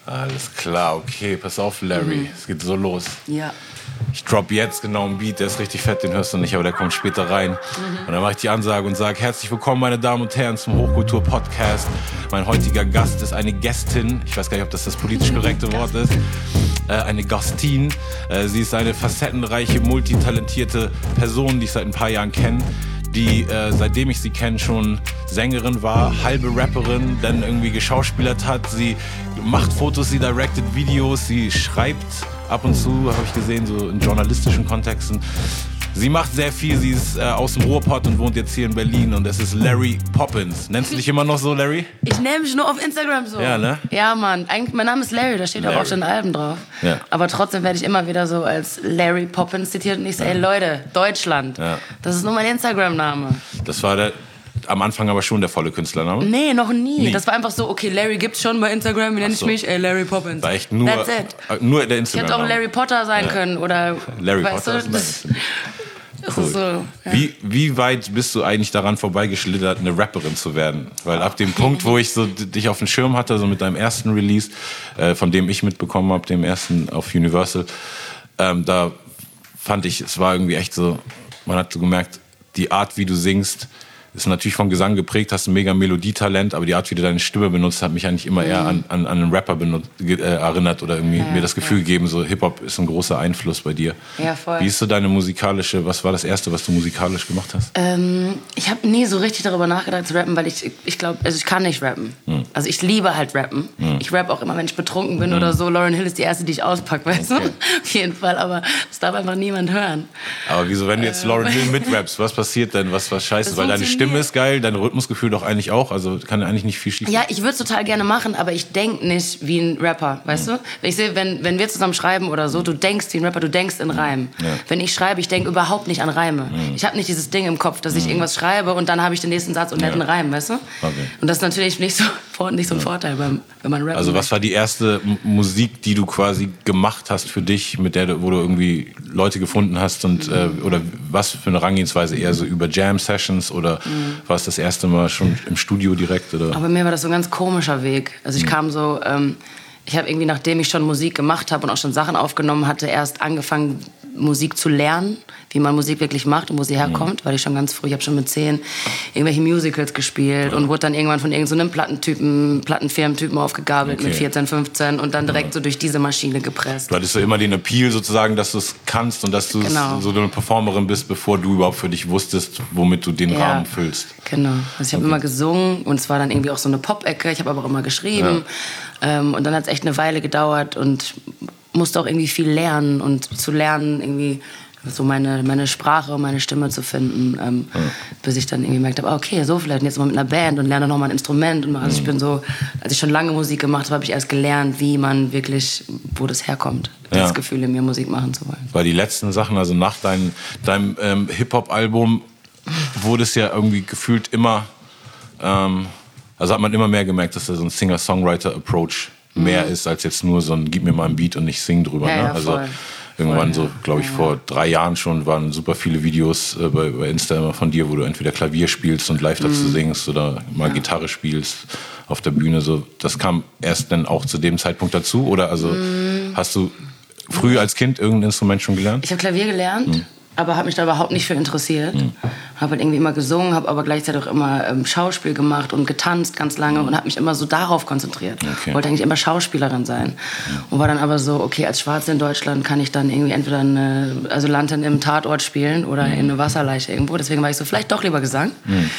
Alles klar, okay, pass auf, Larry. Es geht so los. Ja. Ich drop jetzt genau einen Beat, der ist richtig fett, den hörst du nicht, aber der kommt später rein. Und dann mache ich die Ansage und sage: Herzlich willkommen, meine Damen und Herren, zum Hochkultur-Podcast. Mein heutiger Gast ist eine Gästin, ich weiß gar nicht, ob das politisch korrekte Wort ist, eine Gastin. Sie ist eine facettenreiche, multitalentierte Person, die ich seit ein paar Jahren kenne, die, seitdem ich sie kenne, schon Sängerin war, halbe Rapperin, dann irgendwie geschauspielert hat. Sie macht Fotos, sie directed Videos, sie schreibt ab und zu, habe ich gesehen, so in journalistischen Kontexten. Sie macht sehr viel, sie ist aus dem Ruhrpott und wohnt jetzt hier in Berlin und es ist Larry Poppins. Nennst du dich immer noch so, Larry? Ich nenne mich nur auf Instagram so. Ja, ne? Ja, Mann. Eigentlich, mein Name ist Larry, da steht auch auf den Alben drauf. Ja. Aber trotzdem werde ich immer wieder so als Larry Poppins zitiert und ich so, ey Leute, Deutschland, das ist nur mein Instagram-Name. Das war am Anfang aber schon der volle Künstlername? Nee, noch nie. Das war einfach so, okay, Larry gibt's schon bei Instagram, wie nenne ich mich? Ey, Larry Poppins. War echt nur, That's it. Nur der Instagram. Ich hätte auch Larry Potter sein können oder... Larry weißt Potter du, das cool. ist so, ja. Wie weit bist du eigentlich daran vorbeigeschlittert, eine Rapperin zu werden? Weil ab dem Punkt, wo ich so dich auf dem Schirm hatte, so mit deinem ersten Release, von dem ich mitbekommen habe, dem ersten auf Universal, da fand ich, es war irgendwie echt so, man hat so gemerkt, die Art, wie du singst, ist natürlich von Gesang geprägt, hast ein mega Melodietalent, aber die Art, wie du deine Stimme benutzt, hat mich eigentlich immer eher an einen Rapper erinnert oder irgendwie mir das Gefühl gegeben, so Hip-Hop ist ein großer Einfluss bei dir. Ja, voll. Wie ist so deine musikalische, was war das Erste, was du musikalisch gemacht hast? Ich habe nie so richtig darüber nachgedacht zu rappen, weil ich glaube, also ich kann nicht rappen. Also ich liebe halt rappen. Ich rappe auch immer, wenn ich betrunken bin oder so. Lauryn Hill ist die erste, die ich auspacke, weißt du? Auf jeden Fall, aber das darf einfach niemand hören. Aber wieso, wenn du jetzt Lauryn Hill mitrappst, was passiert denn? Was scheiße? Weil deine Stimme ist geil, dein Rhythmusgefühl doch eigentlich auch, also kann eigentlich nicht viel schief. Ja, ich würde es total gerne machen, aber ich denke nicht wie ein Rapper, weißt du? Ich sehe, wenn wir zusammen schreiben oder so, du denkst wie ein Rapper, du denkst in Reimen. Ja. Wenn ich schreibe, ich denke überhaupt nicht an Reime. Ich habe nicht dieses Ding im Kopf, dass ich irgendwas schreibe und dann habe ich den nächsten Satz und nicht einen Reim, weißt du? Okay. Und das ist natürlich nicht so ein Vorteil, wenn man rappt. Also was war die erste Musik, die du quasi gemacht hast für dich, mit der wo du irgendwie Leute gefunden hast und oder was für eine Herangehensweise, eher so über Jam-Sessions oder war es das erste Mal schon im Studio direkt? Oder? Aber bei mir war das so ein ganz komischer Weg. Also ich kam so, ich habe irgendwie, nachdem ich schon Musik gemacht habe und auch schon Sachen aufgenommen hatte, erst angefangen, Musik zu lernen, wie man Musik wirklich macht und wo sie herkommt, weil ich schon ganz früh, ich habe schon mit 10 irgendwelche Musicals gespielt und wurde dann irgendwann von irgendeinem Plattenfirmentypen aufgegabelt mit 14, 15 und dann direkt so durch diese Maschine gepresst. Du hattest so immer den Appeal sozusagen, dass du es kannst und dass du so eine Performerin bist, bevor du überhaupt für dich wusstest, womit du den Rahmen füllst. Genau. Also ich habe immer gesungen und es war dann irgendwie auch so eine Pop-Ecke, ich habe aber auch immer geschrieben und dann hat es echt eine Weile gedauert und musste auch irgendwie viel lernen und zu lernen irgendwie so meine Sprache, meine Stimme zu finden, bis ich dann irgendwie gemerkt habe, okay, so vielleicht jetzt mal mit einer Band und lerne noch mal ein Instrument. Und also ich bin so, als ich schon lange Musik gemacht habe, habe ich erst gelernt, wie man wirklich, wo das herkommt, das Gefühl in mir Musik machen zu wollen. Weil die letzten Sachen, also nach deinem Hip-Hop-Album, wurde es ja irgendwie gefühlt immer, also hat man immer mehr gemerkt, dass da so ein Singer-Songwriter-Approach mehr ist, als jetzt nur so ein, gib mir mal ein Beat und ich sing drüber. Ja, ne? ja, Also irgendwann so, glaube ich, vor 3 Jahren schon waren super viele Videos bei Insta immer von dir, wo du entweder Klavier spielst und live dazu singst oder mal Gitarre spielst auf der Bühne. So, das kam erst dann auch zu dem Zeitpunkt dazu? Oder also hast du früh als Kind irgendein Instrument schon gelernt? Ich habe Klavier gelernt. Aber habe mich da überhaupt nicht für interessiert. Habe halt irgendwie immer gesungen, habe aber gleichzeitig auch immer Schauspiel gemacht und getanzt ganz lange und habe mich immer so darauf konzentriert. Wollte eigentlich immer Schauspielerin sein. Und war dann aber so, okay, als Schwarze in Deutschland kann ich dann irgendwie entweder eine Asylantin im Tatort spielen oder in eine Wasserleiche irgendwo. Deswegen war ich so, vielleicht doch lieber Gesang.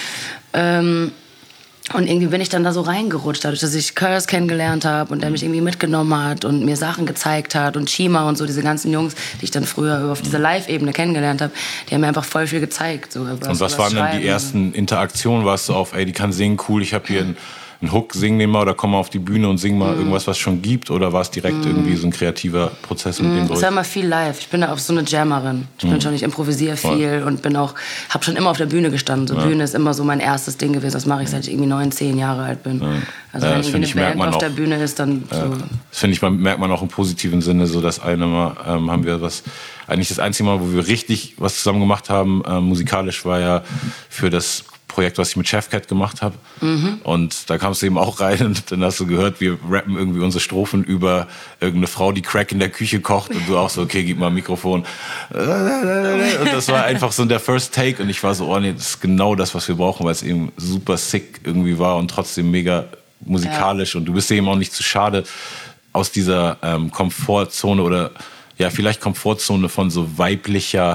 Und irgendwie bin ich dann da so reingerutscht, dadurch, dass ich Curse kennengelernt habe und der mich irgendwie mitgenommen hat und mir Sachen gezeigt hat und Chima und so, diese ganzen Jungs, die ich dann früher auf dieser Live-Ebene kennengelernt habe, die haben mir einfach voll viel gezeigt. So, und was waren dann die ersten Interaktionen? Warst du auf, ey, die kann singen, cool, ich habe hier einen Hook, sing den mal oder komm mal auf die Bühne und sing mal irgendwas, was es schon gibt? Oder war es direkt irgendwie so ein kreativer Prozess mit dem? Es war immer viel live. Ich bin da auch so eine Jammerin. Ich improvisiere viel und habe schon immer auf der Bühne gestanden. So Bühne ist immer so mein erstes Ding gewesen. Das mache ich seit ich irgendwie 9, 10 Jahre alt bin. Also wenn irgendwie eine Band auf der Bühne ist, dann so. Das finde ich, merkt man auch im positiven Sinne. So das eine Mal haben wir eigentlich das einzige Mal, wo wir richtig was zusammen gemacht haben, musikalisch, war ja für das Projekt, was ich mit Chefcat gemacht habe. Und da kamst du eben auch rein und dann hast du gehört, wir rappen irgendwie unsere Strophen über irgendeine Frau, die Crack in der Küche kocht und du auch so, okay, gib mal ein Mikrofon. Und das war einfach so der First Take und ich war so, oh nee, das ist genau das, was wir brauchen, weil es eben super sick irgendwie war und trotzdem mega musikalisch und du bist eben auch nicht zu schade, aus dieser Komfortzone oder ja, vielleicht Komfortzone von so weiblicher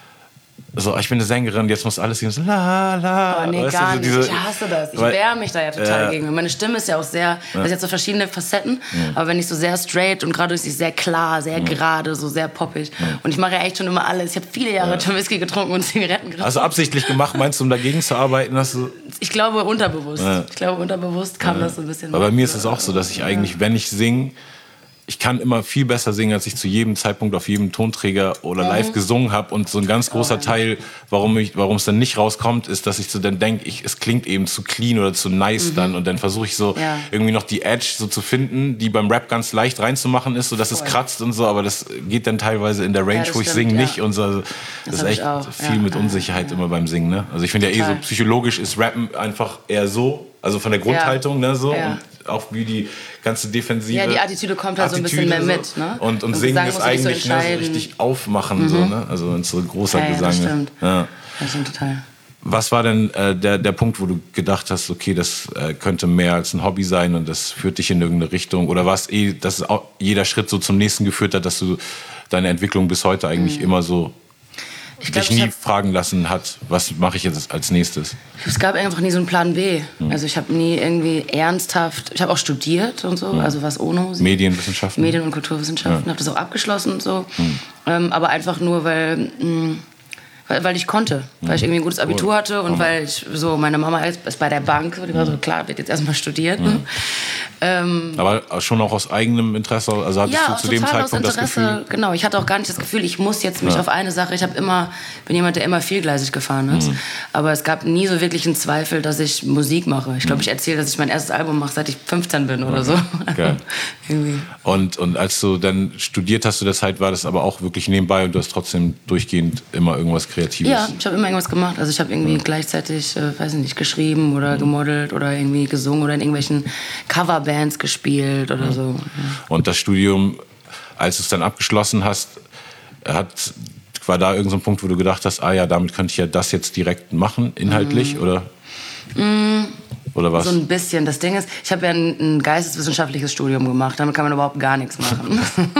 so, ich bin eine Sängerin, jetzt muss alles hier so la la. Oh nee, weißt gar du, so nicht. Ich hasse das. Ich wehre mich da ja total gegen. Meine Stimme ist ja auch sehr, das hat so verschiedene Facetten, aber wenn ich so sehr straight und gerade ist sie sehr klar, sehr gerade, so sehr poppig. Und ich mache ja echt schon immer alles. Ich habe viele Jahre Whisky getrunken und Zigaretten geraucht. Also absichtlich gemacht, meinst du, um dagegen zu arbeiten? Hast du ich glaube unterbewusst. Ich glaube unterbewusst kam das so ein bisschen. Aber bei mir ist es auch so, dass ich eigentlich, wenn ich singe, ich kann immer viel besser singen, als ich zu jedem Zeitpunkt auf jedem Tonträger oder live gesungen habe. Und so ein ganz großer Teil, warum es dann nicht rauskommt, ist, dass ich so dann denke, es klingt eben zu clean oder zu nice dann. Und dann versuche ich so irgendwie noch die Edge so zu finden, die beim Rap ganz leicht reinzumachen ist, sodass es kratzt und so. Aber das geht dann teilweise in der Range, wo ich singe, nicht. Und so. Das ist echt viel mit Unsicherheit immer beim Singen. Ne? Also ich finde ja so psychologisch ist Rappen einfach eher so, also von der Grundhaltung, ne, so. Und auch wie die ganze Defensive. Ja, die Attitüde kommt halt so ein bisschen mehr mit. Ne? Und Singen ist eigentlich so richtig aufmachen. So, ne? Also wenn es so ein großer Gesang das ist. Stimmt. Ja. Das stimmt total. Was war denn der Punkt, wo du gedacht hast, okay, das könnte mehr als ein Hobby sein und das führt dich in irgendeine Richtung? Oder war es dass auch jeder Schritt so zum nächsten geführt hat, dass du deine Entwicklung bis heute eigentlich immer so dich nie fragen lassen hat, was mache ich jetzt als nächstes? Es gab einfach nie so einen Plan B. Also ich habe nie irgendwie ernsthaft, ich habe auch studiert und so, also was ONO. Medien- und Kulturwissenschaften, habe das auch abgeschlossen und so. Aber einfach nur, weil ich konnte, weil ich irgendwie ein gutes Abitur hatte und weil ich so, meine Mama ist bei der Bank, die war so, klar, wird jetzt erstmal studieren. Aber schon auch aus eigenem Interesse, also hattest du zu dem Zeitpunkt das Gefühl? Genau, ich hatte auch gar nicht das Gefühl, ich muss jetzt mich auf eine Sache, bin jemand, der immer vielgleisig gefahren ist, aber es gab nie so wirklich einen Zweifel, dass ich Musik mache. Ich glaube, ich erzähle, dass ich mein erstes Album mache, seit ich 15 bin oder so. Geil. Und als du dann studiert hast zu der Zeit, war das aber auch wirklich nebenbei und du hast trotzdem durchgehend immer irgendwas Kreatives? Ja, ich habe immer irgendwas gemacht. Also ich habe irgendwie gleichzeitig, weiß nicht, geschrieben oder gemodelt oder irgendwie gesungen oder in irgendwelchen Coverbands gespielt oder so. Ja. Und das Studium, als du es dann abgeschlossen hast, war da irgendein so ein Punkt, wo du gedacht hast, ah ja, damit könnte ich ja das jetzt direkt machen, inhaltlich, oder? Oder was? So ein bisschen. Das Ding ist, ich habe ja ein geisteswissenschaftliches Studium gemacht, damit kann man überhaupt gar nichts machen.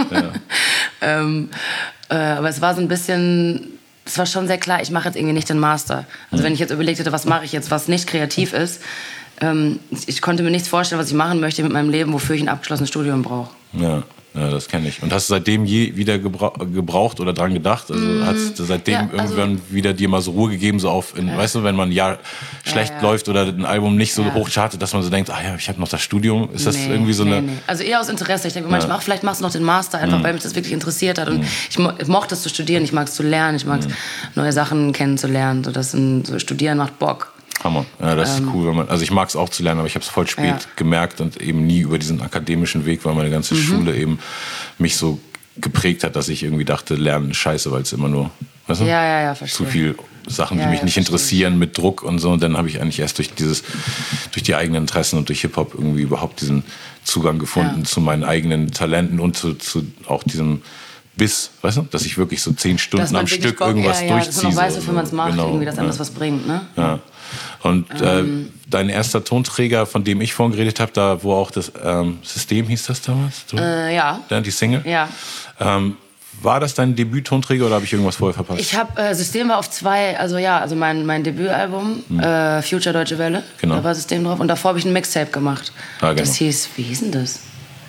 Aber es war so ein bisschen, es war schon sehr klar, ich mache jetzt irgendwie nicht den Master. Also wenn ich jetzt überlegt hätte, was mache ich jetzt, was nicht kreativ ist, ich konnte mir nichts vorstellen, was ich machen möchte mit meinem Leben, wofür ich ein abgeschlossenes Studium brauche. Ja, das kenne ich. Und hast du seitdem je wieder gebraucht oder dran gedacht? Also hast du seitdem irgendwann wieder dir mal so Ruhe gegeben, so weißt du, wenn man ein Jahr schlecht läuft oder ein Album nicht so hoch chartet, dass man so denkt, ah ja, ich habe noch das Studium. Ist das irgendwie so eine... Nee. Also eher aus Interesse. Ich denke manchmal, vielleicht machst du noch den Master, einfach weil mich das wirklich interessiert hat. Und ich mochte es zu studieren, ich mag es zu lernen, ich mag es, neue Sachen kennenzulernen. So Studieren macht Bock. Hammer. Ja, das ist cool. Also ich mag es auch zu lernen, aber ich habe es voll spät gemerkt und eben nie über diesen akademischen Weg, weil meine ganze Schule eben mich so geprägt hat, dass ich irgendwie dachte, Lernen ist scheiße, weil es immer nur, weißt du, zu viel Sachen, die mich nicht interessieren, mit Druck und so. Und dann habe ich eigentlich erst durch die eigenen Interessen und durch Hip-Hop irgendwie überhaupt diesen Zugang gefunden zu meinen eigenen Talenten und zu auch diesem Biss, weißt du, dass ich wirklich so 10 Stunden am Stück irgendwas durchziehe. Dass man auch weiß, wofür man es macht, irgendwie, dass einem das was bringt, ne? Ja. Und dein erster Tonträger, von dem ich vorhin geredet habe, da wo auch das System hieß das damals? Ja. Die Single? Ja. War das dein Debüt-Tonträger oder habe ich irgendwas vorher verpasst? Ich habe System war auf 2, also mein Debütalbum, Future Deutsche Welle, da war System drauf und davor habe ich ein Mixtape gemacht. Genau. Das hieß, wie hieß denn das?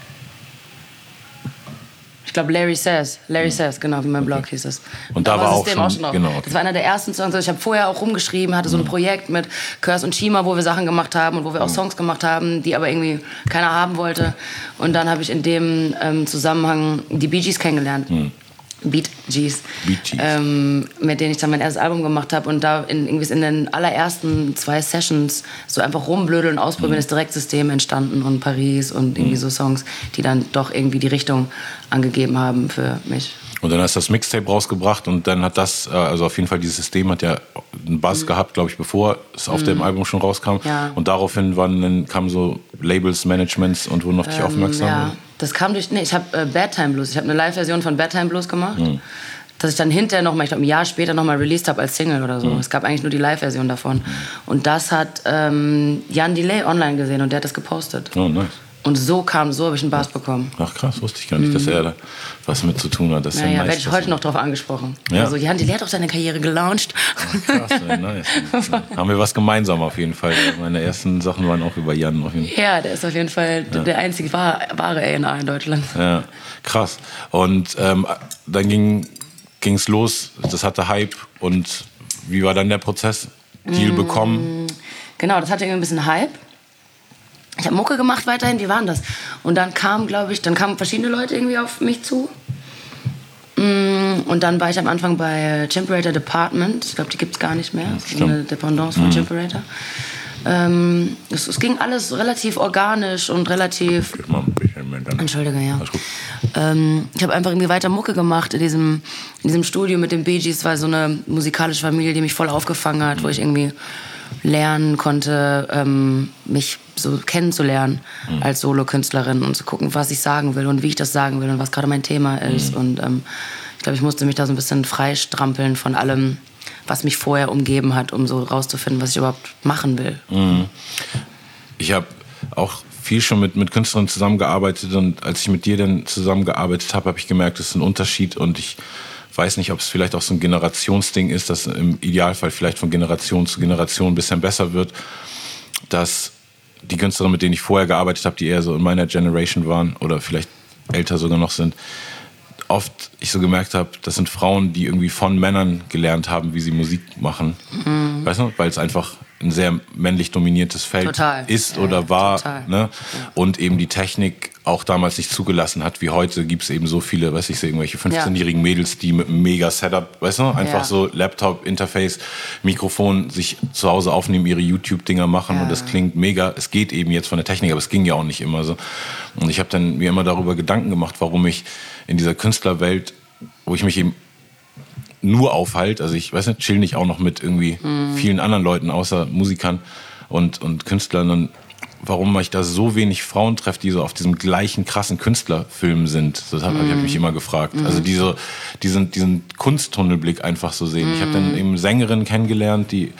Ich glaube Larry Says, genau, wie mein Blog hieß es. Und da war auch schon drauf. Genau. Das war einer der ersten Songs. Ich habe vorher auch rumgeschrieben, hatte so ein Projekt mit Curse und Shima, wo wir Sachen gemacht haben und wo wir auch Songs gemacht haben, die aber irgendwie keiner haben wollte. Und dann habe ich in dem Zusammenhang die Bee Gees kennengelernt. Beat Gees. Mit denen ich dann mein erstes Album gemacht habe und da in den allerersten 2 Sessions so einfach rumblödeln und ausprobieren, ist Direktsystem entstanden und Paris und irgendwie so Songs, die dann doch irgendwie die Richtung angegeben haben für mich. Und dann hast du das Mixtape rausgebracht und dann hat das, also auf jeden Fall dieses System hat ja einen Buzz gehabt, glaube ich, bevor es auf dem Album schon rauskam. Ja. Und daraufhin dann kamen so Labels, Managements und wurden auf dich aufmerksam. Ja, das kam durch, ich habe Bad Time Blues, ich habe eine Live-Version von Bad Time Blues gemacht. Dass ich dann hinterher nochmal, ich glaube ein Jahr später nochmal released habe als Single oder so. Es gab eigentlich nur die Live-Version davon. Und das hat Jan Delay online gesehen und der hat das gepostet. Oh, nice. Und so habe ich einen Bass bekommen. Ach krass, wusste ich gar nicht, dass er da was mit zu tun hat. Das ist ja, nice, werde ich heute noch drauf angesprochen. Ja. Also Jan Delay hat auch seine Karriere gelauncht. Krass, nice. Haben wir was gemeinsam auf jeden Fall. Meine ersten Sachen waren auch über Jan. Auf jeden Fall. Ja, der ist auf jeden Fall der einzige wahre A&R in Deutschland. Ja, krass. Und dann ging's los, das hatte Hype. Und wie war dann der Prozess? Deal bekommen? Genau, das hatte irgendwie ein bisschen Hype. Ich habe Mucke gemacht weiterhin, wie war denn das? Und dann kamen verschiedene Leute irgendwie auf mich zu. Und dann war ich am Anfang bei Chimperator Department. Ich glaube, die gibt es gar nicht mehr. Das ist eine Dependance von Chimperator. Es ging alles relativ organisch und relativ... Entschuldige, ja. Ich habe einfach irgendwie weiter Mucke gemacht in diesem Studio mit den Bee Gees. Es war so eine musikalische Familie, die mich voll aufgefangen hat, wo ich irgendwie lernen konnte, mich so kennenzulernen als Solokünstlerin und zu gucken, was ich sagen will und wie ich das sagen will und was gerade mein Thema ist. Und ich glaube, ich musste mich da so ein bisschen freistrampeln von allem, was mich vorher umgeben hat, um so rauszufinden, was ich überhaupt machen will. Ich habe auch viel schon mit Künstlern zusammengearbeitet und als ich mit dir dann zusammengearbeitet habe, habe ich gemerkt, das ist ein Unterschied und ich weiß nicht, ob es vielleicht auch so ein Generationsding ist, dass im Idealfall vielleicht von Generation zu Generation ein bisschen besser wird, dass die Künstler, mit denen ich vorher gearbeitet habe, die eher so in meiner Generation waren oder vielleicht älter sogar noch sind, oft ich so gemerkt habe, das sind Frauen, die irgendwie von Männern gelernt haben, wie sie Musik machen. Weißt du, weil es einfach ein sehr männlich dominiertes Feld ist oder war. Ne? Ja. Und eben die Technik auch damals nicht zugelassen hat, wie heute gibt es eben so viele, weiß ich, so irgendwelche 15-jährigen Mädels, die mit einem mega Setup, weißt du, einfach so Laptop, Interface, Mikrofon sich zu Hause aufnehmen, ihre YouTube-Dinger machen und das klingt mega. Es geht eben jetzt von der Technik, aber es ging ja auch nicht immer so. Und ich habe dann mir immer darüber Gedanken gemacht, warum ich in dieser Künstlerwelt, wo ich mich eben nur aufhalte, also ich weiß nicht, chill nicht auch noch mit irgendwie vielen anderen Leuten außer Musikern und Künstlern und warum ich da so wenig Frauen treffe, die so auf diesem gleichen krassen Künstlerfilm sind. Das habe ich mich immer gefragt. Also diesen Kunsttunnelblick einfach so sehen. Ich habe dann eben Sängerinnen kennengelernt, die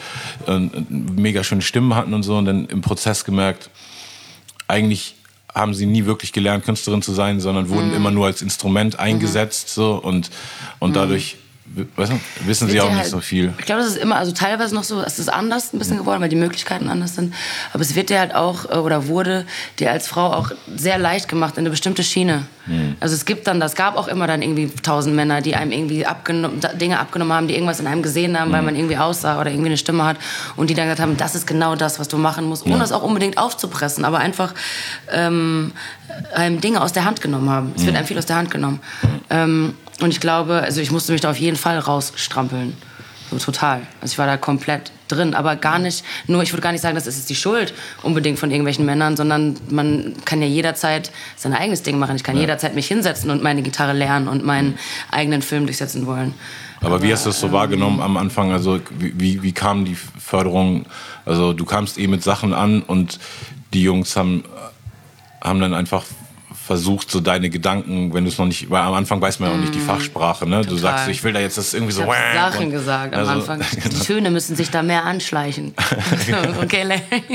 mega schöne Stimmen hatten und so und dann im Prozess gemerkt, eigentlich haben sie nie wirklich gelernt, Künstlerin zu sein, sondern wurden immer nur als Instrument eingesetzt so und dadurch weißt du, wissen sie auch nicht so viel. Ich glaube, das ist immer, also teilweise noch so, es ist anders ein bisschen geworden, weil die Möglichkeiten anders sind. Aber es wird dir halt auch, oder wurde dir als Frau auch sehr leicht gemacht in eine bestimmte Schiene. Also es gab auch immer dann irgendwie 1000 Männer, die einem irgendwie Dinge abgenommen haben, die irgendwas in einem gesehen haben, weil man irgendwie aussah oder irgendwie eine Stimme hat und die dann gesagt haben, das ist genau das, was du machen musst, ohne es auch unbedingt aufzupressen, aber einfach einem Dinge aus der Hand genommen haben. Es wird einem viel aus der Hand genommen. Und ich glaube, also ich musste mich da auf jeden Fall rausstrampeln. So total. Also ich war da komplett drin. Aber gar nicht, ich würde gar nicht sagen, das ist jetzt die Schuld unbedingt von irgendwelchen Männern, sondern man kann ja jederzeit sein eigenes Ding machen. Ich kann jederzeit mich hinsetzen und meine Gitarre lernen und meinen eigenen Film durchsetzen wollen. Aber wie hast du das so wahrgenommen am Anfang? Also wie kam die Förderung? Also du kamst mit Sachen an und die Jungs haben dann einfach versucht, so deine Gedanken, wenn du es noch nicht, weil am Anfang weiß man ja auch nicht die Fachsprache, ne? Du sagst, ich will da jetzt das irgendwie so... Ich habe Sachen gesagt am Anfang. Die Töne müssen sich da mehr anschleichen. Okay,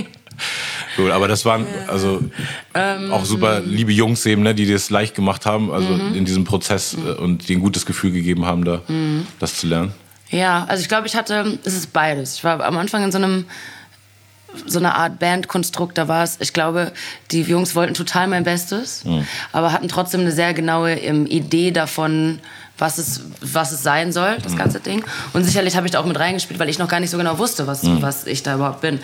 Cool, aber das waren also auch super liebe Jungs eben, ne, die dir es leicht gemacht haben, also in diesem Prozess und dir ein gutes Gefühl gegeben haben, da das zu lernen. Ja, also ich glaube, es ist beides. Ich war am Anfang in so eine Art Bandkonstrukt, da war es, ich glaube, die Jungs wollten total mein Bestes, aber hatten trotzdem eine sehr genaue Idee davon, was es sein soll, das ganze Ding. Und sicherlich habe ich da auch mit reingespielt, weil ich noch gar nicht so genau wusste, was ich da überhaupt bin.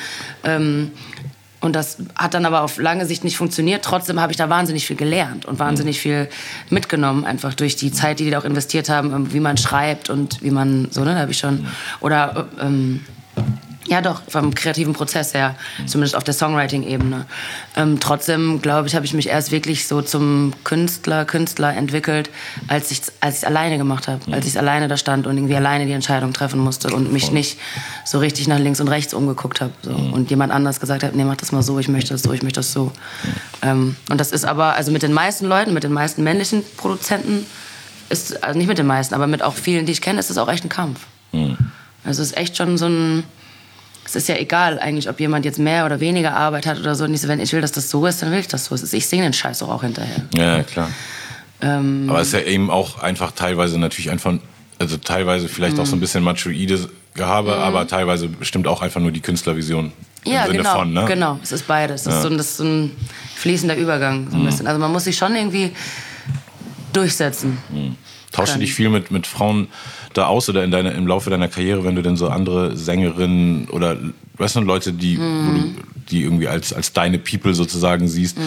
Und das hat dann aber auf lange Sicht nicht funktioniert. Trotzdem habe ich da wahnsinnig viel gelernt und wahnsinnig viel mitgenommen, einfach durch die Zeit, die da auch investiert haben, wie man schreibt und wie man, so, ne, da habe ich schon, oder Ja, doch, vom kreativen Prozess her, zumindest auf der Songwriting-Ebene. Trotzdem, glaube ich, habe ich mich erst wirklich so zum Künstler entwickelt, als ich es alleine gemacht habe, als ich alleine da stand und irgendwie alleine die Entscheidung treffen musste und mich nicht so richtig nach links und rechts umgeguckt habe. So. Und jemand anders gesagt hat, nee, mach das mal so, ich möchte das so, ich möchte das so. Und das ist aber, also mit den meisten Leuten, mit den meisten männlichen Produzenten, ist, also nicht mit den meisten, aber mit auch vielen, die ich kenne, ist das auch echt ein Kampf. Also es ist echt schon so ein... Es ist ja egal eigentlich, ob jemand jetzt mehr oder weniger Arbeit hat oder so. Nicht so, wenn ich will, dass das so ist, dann will ich das so. Ich singe den Scheiß doch auch hinterher. Ja, klar. Aber es ist ja eben auch einfach teilweise natürlich einfach, also teilweise vielleicht auch so ein bisschen machoides Gehabe, aber teilweise bestimmt auch einfach nur die Künstlervision. Ja, im Sinne genau, von, ne? genau. Es ist beides. Das ist so ein fließender Übergang. So ein bisschen. Also man muss sich schon irgendwie durchsetzen. Tauschst du dich viel mit Frauen da aus oder im Laufe deiner Karriere, wenn du denn so andere Sängerinnen oder weißt du, Leute, die, wo du die irgendwie als deine People sozusagen siehst?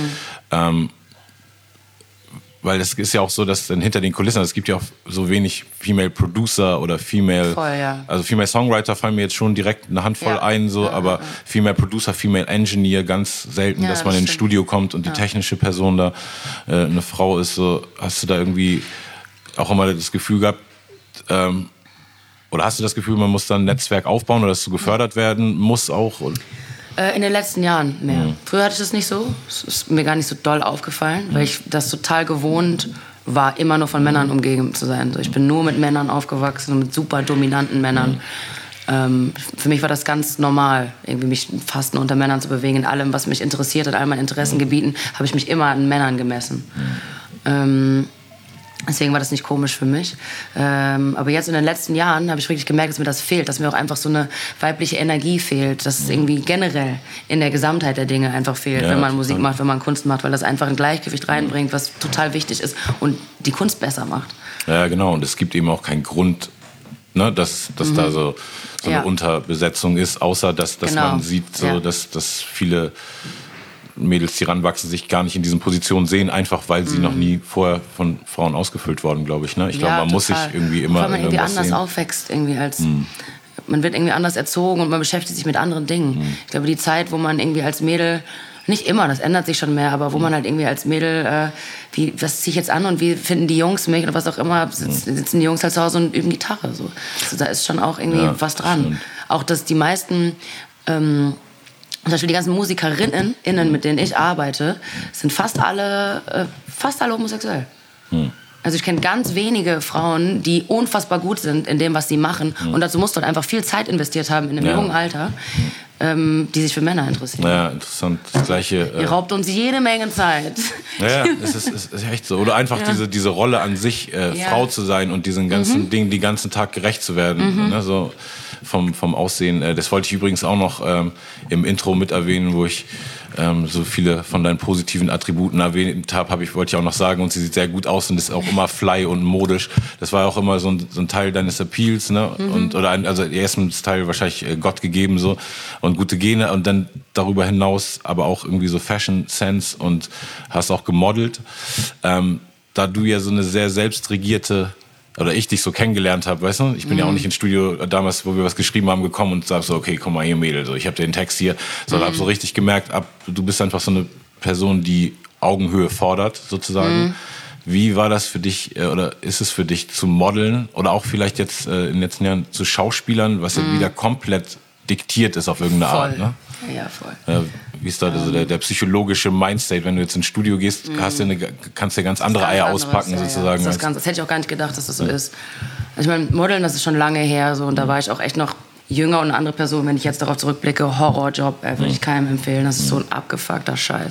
Weil es ist ja auch so, dass dann hinter den Kulissen, es gibt ja auch so wenig Female Producer oder Female, also Female Songwriter fallen mir jetzt schon direkt eine Handvoll ein, so, aber Female Producer, Female Engineer ganz selten, dass man ins Studio kommt und die technische Person da eine Frau ist. So, hast du da irgendwie auch immer das Gefühl gehabt, oder hast du das Gefühl, man muss dann ein Netzwerk aufbauen oder dass du gefördert werden muss auch? In den letzten Jahren mehr. Früher hatte ich das nicht so. Es ist mir gar nicht so doll aufgefallen, weil ich das total gewohnt war, immer nur von Männern umgeben zu sein. Ich bin nur mit Männern aufgewachsen, mit super dominanten Männern. Für mich war das ganz normal, irgendwie mich fast nur unter Männern zu bewegen. In allem, was mich interessiert, in all meinen Interessengebieten, habe ich mich immer an Männern gemessen. Deswegen war das nicht komisch für mich. Aber jetzt in den letzten Jahren habe ich wirklich gemerkt, dass mir das fehlt, dass mir auch einfach so eine weibliche Energie fehlt, dass es irgendwie generell in der Gesamtheit der Dinge einfach fehlt, wenn man Musik macht, wenn man Kunst macht, weil das einfach ein Gleichgewicht reinbringt, was total wichtig ist und die Kunst besser macht. Ja, genau. Und es gibt eben auch keinen Grund, ne, dass da so eine Unterbesetzung ist, außer dass man sieht, so, dass viele Mädels, die ranwachsen, sich gar nicht in diesen Positionen sehen, einfach weil sie noch nie vorher von Frauen ausgefüllt wurden, glaube ich. Ne? Ich glaube, man muss sich irgendwie immer weil man irgendwie anders sehen. Aufwächst, irgendwie als man wird irgendwie anders erzogen und man beschäftigt sich mit anderen Dingen. Ich glaube, die Zeit, wo man irgendwie als Mädel, nicht immer, das ändert sich schon mehr, aber wo man halt irgendwie als Mädel, was ziehe ich jetzt an und wie finden die Jungs mich oder was auch immer, sitzen die Jungs halt zu Hause und üben Gitarre. So. Also da ist schon auch irgendwie was dran. Stimmt. Auch, dass die meisten zum Beispiel die ganzen Musikerinnen, mit denen ich arbeite, sind fast alle homosexuell. Also ich kenne ganz wenige Frauen, die unfassbar gut sind in dem, was sie machen. Und dazu musst du halt einfach viel Zeit investiert haben in einem jungen Alter, die sich für Männer interessieren. Ja, interessant. Das Gleiche. Ihr raubt uns jede Menge Zeit. Ja, es ist echt so. Oder einfach diese Rolle an sich, Frau zu sein und diesen ganzen Dingen den ganzen Tag gerecht zu werden. Ne, so vom Aussehen. Das wollte ich übrigens auch noch im Intro mit erwähnen, wo ich so viele von deinen positiven Attributen erwähnt habe, wollte ich auch noch sagen, und sie sieht sehr gut aus und ist auch immer fly und modisch. Das war auch immer so ein Teil deines Appeals, ne? Also erstens Teil wahrscheinlich Gott gegeben so und gute Gene und dann darüber hinaus aber auch irgendwie so Fashion Sense und hast auch gemodelt. Da du ja so eine sehr selbstregierte oder ich dich so kennengelernt habe, weißt du? Ich bin ja auch nicht ins Studio damals, wo wir was geschrieben haben, gekommen und sag so, okay, komm mal hier, Mädel, so, ich habe den Text hier. So, hab so richtig gemerkt, du bist einfach so eine Person, die Augenhöhe fordert, sozusagen. Wie war das für dich, oder ist es für dich zu modeln oder auch vielleicht jetzt in den letzten Jahren zu Schauspielern, was ja wieder komplett diktiert ist auf irgendeine Art, ne? Ja, voll. Wie ist da also der psychologische Mindstate, wenn du jetzt ins Studio gehst, kannst du ja ganz andere Eier auspacken, sozusagen. Das hätte ich auch gar nicht gedacht, dass das so ist. Also ich meine, Modeln, das ist schon lange her so, und da war ich auch echt noch jünger und eine andere Person. Wenn ich jetzt darauf zurückblicke, Horrorjob, würde ich keinem empfehlen. Das ist so ein abgefuckter Scheiß.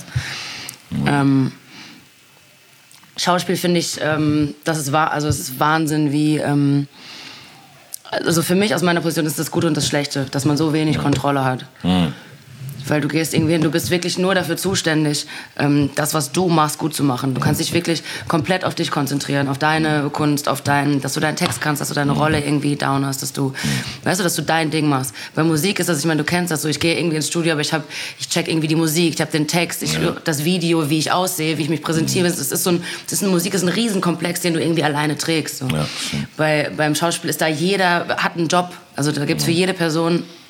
Schauspiel finde ich, das ist also es ist Wahnsinn, wie also für mich aus meiner Position ist das Gute und das Schlechte, dass man so wenig Kontrolle hat. Weil du gehst irgendwie hin, du bist wirklich nur dafür zuständig, das, was du machst, gut zu machen. Du kannst dich wirklich komplett auf dich konzentrieren, auf deine Kunst, dass du deinen Text kannst, dass du deine Rolle irgendwie down hast, dass du dein Ding machst. Bei Musik ist das, ich meine, du kennst das so, ich gehe irgendwie ins Studio, aber ich check irgendwie die Musik, ich habe den Text, das Video, wie ich aussehe, wie ich mich präsentiere. Musik ist ein Riesenkomplex, den du irgendwie alleine trägst. So. Ja, beim Schauspiel ist da jeder hat einen Job, also da gibt es für jede Person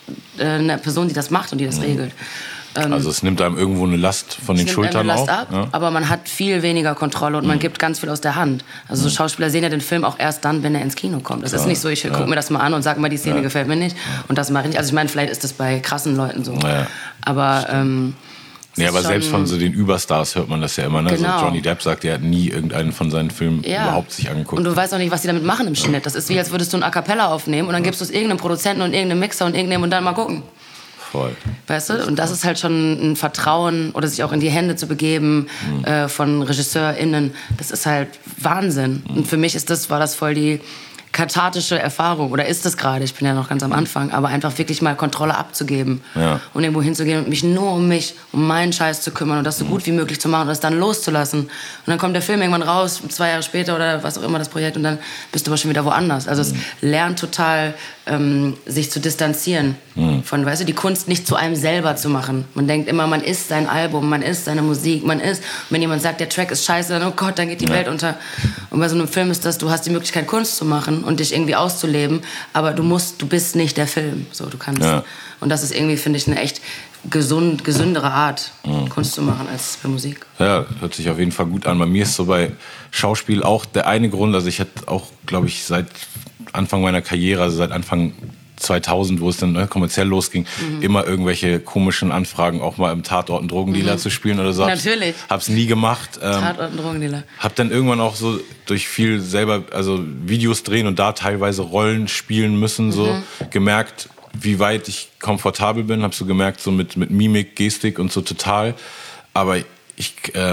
eine Person, die das macht und die das regelt. Also es nimmt einem irgendwo eine Last von den Schultern Last auf. Ab, ja. Aber man hat viel weniger Kontrolle und man gibt ganz viel aus der Hand. Also so Schauspieler sehen ja den Film auch erst dann, wenn er ins Kino kommt. Das ist nicht so, ich gucke mir das mal an und sage mal, die Szene gefällt mir nicht und das mache ich nicht. Also ich meine, vielleicht ist das bei krassen Leuten so. Ja. Aber aber selbst von so den Überstars hört man das ja immer. Ne? Genau. So Johnny Depp sagt, er hat nie irgendeinen von seinen Filmen überhaupt sich angeguckt. Und du weißt auch nicht, was die damit machen im Schnitt. Das ist wie, als würdest du ein A Cappella aufnehmen und dann gibst du es irgendeinem Produzenten und irgendeinem Mixer und irgendeinem und dann mal gucken. Voll. Weißt du? Und das ist halt schon ein Vertrauen oder sich auch in die Hände zu begeben von RegisseurInnen. Das ist halt Wahnsinn. Und für mich war das voll die kathartische Erfahrung. Oder ist es gerade, ich bin ja noch ganz am Anfang, aber einfach wirklich mal Kontrolle abzugeben. Ja. Und irgendwo hinzugehen und mich nur um meinen Scheiß zu kümmern und das so gut wie möglich zu machen und das dann loszulassen. Und dann kommt der Film irgendwann raus, 2 Jahre später oder was auch immer das Projekt und dann bist du aber schon wieder woanders. Also es lernt total, sich zu distanzieren von, weißt du, die Kunst nicht zu einem selber zu machen. Man denkt immer, man ist sein Album, man ist seine Musik, man ist, und wenn jemand sagt, der Track ist scheiße, dann, oh Gott, dann geht die Welt unter. Und bei so einem Film ist das, du hast die Möglichkeit, Kunst zu machen und dich irgendwie auszuleben, aber du bist nicht der Film. So, du kannst. Ja. Und das ist irgendwie, finde ich, eine echt gesündere Art, Kunst zu machen als bei Musik. Ja, hört sich auf jeden Fall gut an. Bei mir ist so bei Schauspiel auch der eine Grund, also ich hatte auch, glaube ich, seit Anfang meiner Karriere, also seit Anfang 2000, wo es dann kommerziell losging, immer irgendwelche komischen Anfragen, auch mal im Tatort einen Drogendealer zu spielen oder so. Natürlich. Hab's nie gemacht. Tatort einen Drogendealer. Hab dann irgendwann auch so durch viel selber, also Videos drehen und da teilweise Rollen spielen müssen, so gemerkt, wie weit ich komfortabel bin. Hab so gemerkt, so mit Mimik, Gestik und so total. Aber ich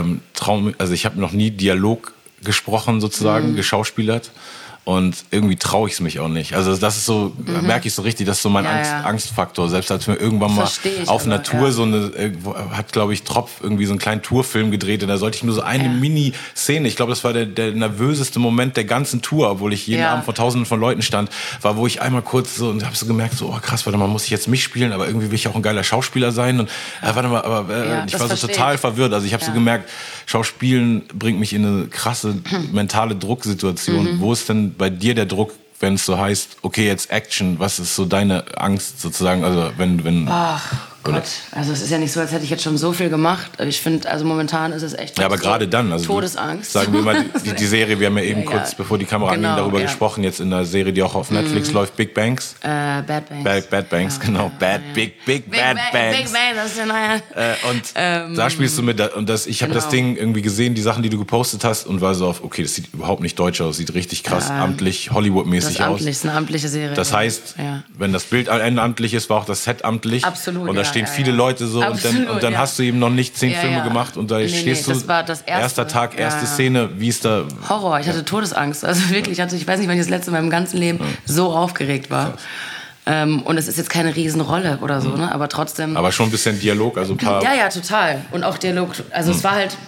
ich habe noch nie Dialog gesprochen sozusagen, geschauspielert. Und irgendwie traue ich es mich auch nicht. Also das ist so, merke ich so richtig, das ist so mein Angstfaktor. Selbst als wir irgendwann mal auf einer Tour hat, glaube ich, Tropf irgendwie so einen kleinen Tourfilm gedreht und da sollte ich nur so eine Mini-Szene, ich glaube, das war der nervöseste Moment der ganzen Tour, obwohl ich jeden Abend vor Tausenden von Leuten stand, war, wo ich einmal kurz so und habe so gemerkt, so, oh krass, warte mal, muss ich jetzt mich spielen, aber irgendwie will ich auch ein geiler Schauspieler sein und warte mal, ich war so total verwirrt. Also ich habe so gemerkt, Schauspielen bringt mich in eine krasse mentale Drucksituation. Wo ist denn bei dir der Druck, wenn es so heißt, okay, jetzt Action, was ist so deine Angst sozusagen, also wenn Ach Gott, also es ist ja nicht so, als hätte ich jetzt schon so viel gemacht. Ich finde, also momentan ist es echt aber so gerade dann, also Todesangst. Sagen wir mal, die Serie, wir haben ja eben kurz, bevor die Kamera anging, darüber gesprochen, jetzt in der Serie, die auch auf Netflix läuft, Big Banks. Bad Banks. Bad Banks, genau. Bad Banks. Big Bang, das ist ja neue. Und da spielst du mit, und ich habe das Ding irgendwie gesehen, die Sachen, die du gepostet hast, und war so auf, okay, das sieht überhaupt nicht deutsch aus, sieht richtig krass amtlich, Hollywood-mäßig aus. Das ist eine amtliche Serie. Das heißt, wenn das Bild amtlich ist, war auch das Set amtlich. Absolut, und da stehen viele Leute so. Absolut, und dann hast du eben noch nicht 10 Filme gemacht und da stehst du, das war das erster Tag, erste Szene, wie ist da... Horror, ich hatte Todesangst, also wirklich, ich weiß nicht, wann ich das letzte Mal in meinem ganzen Leben so aufgeregt war. Und es ist jetzt keine Riesenrolle oder so, ne? Aber trotzdem... Aber schon ein bisschen Dialog, also ein paar... Ja, total. Und auch Dialog, also es war halt...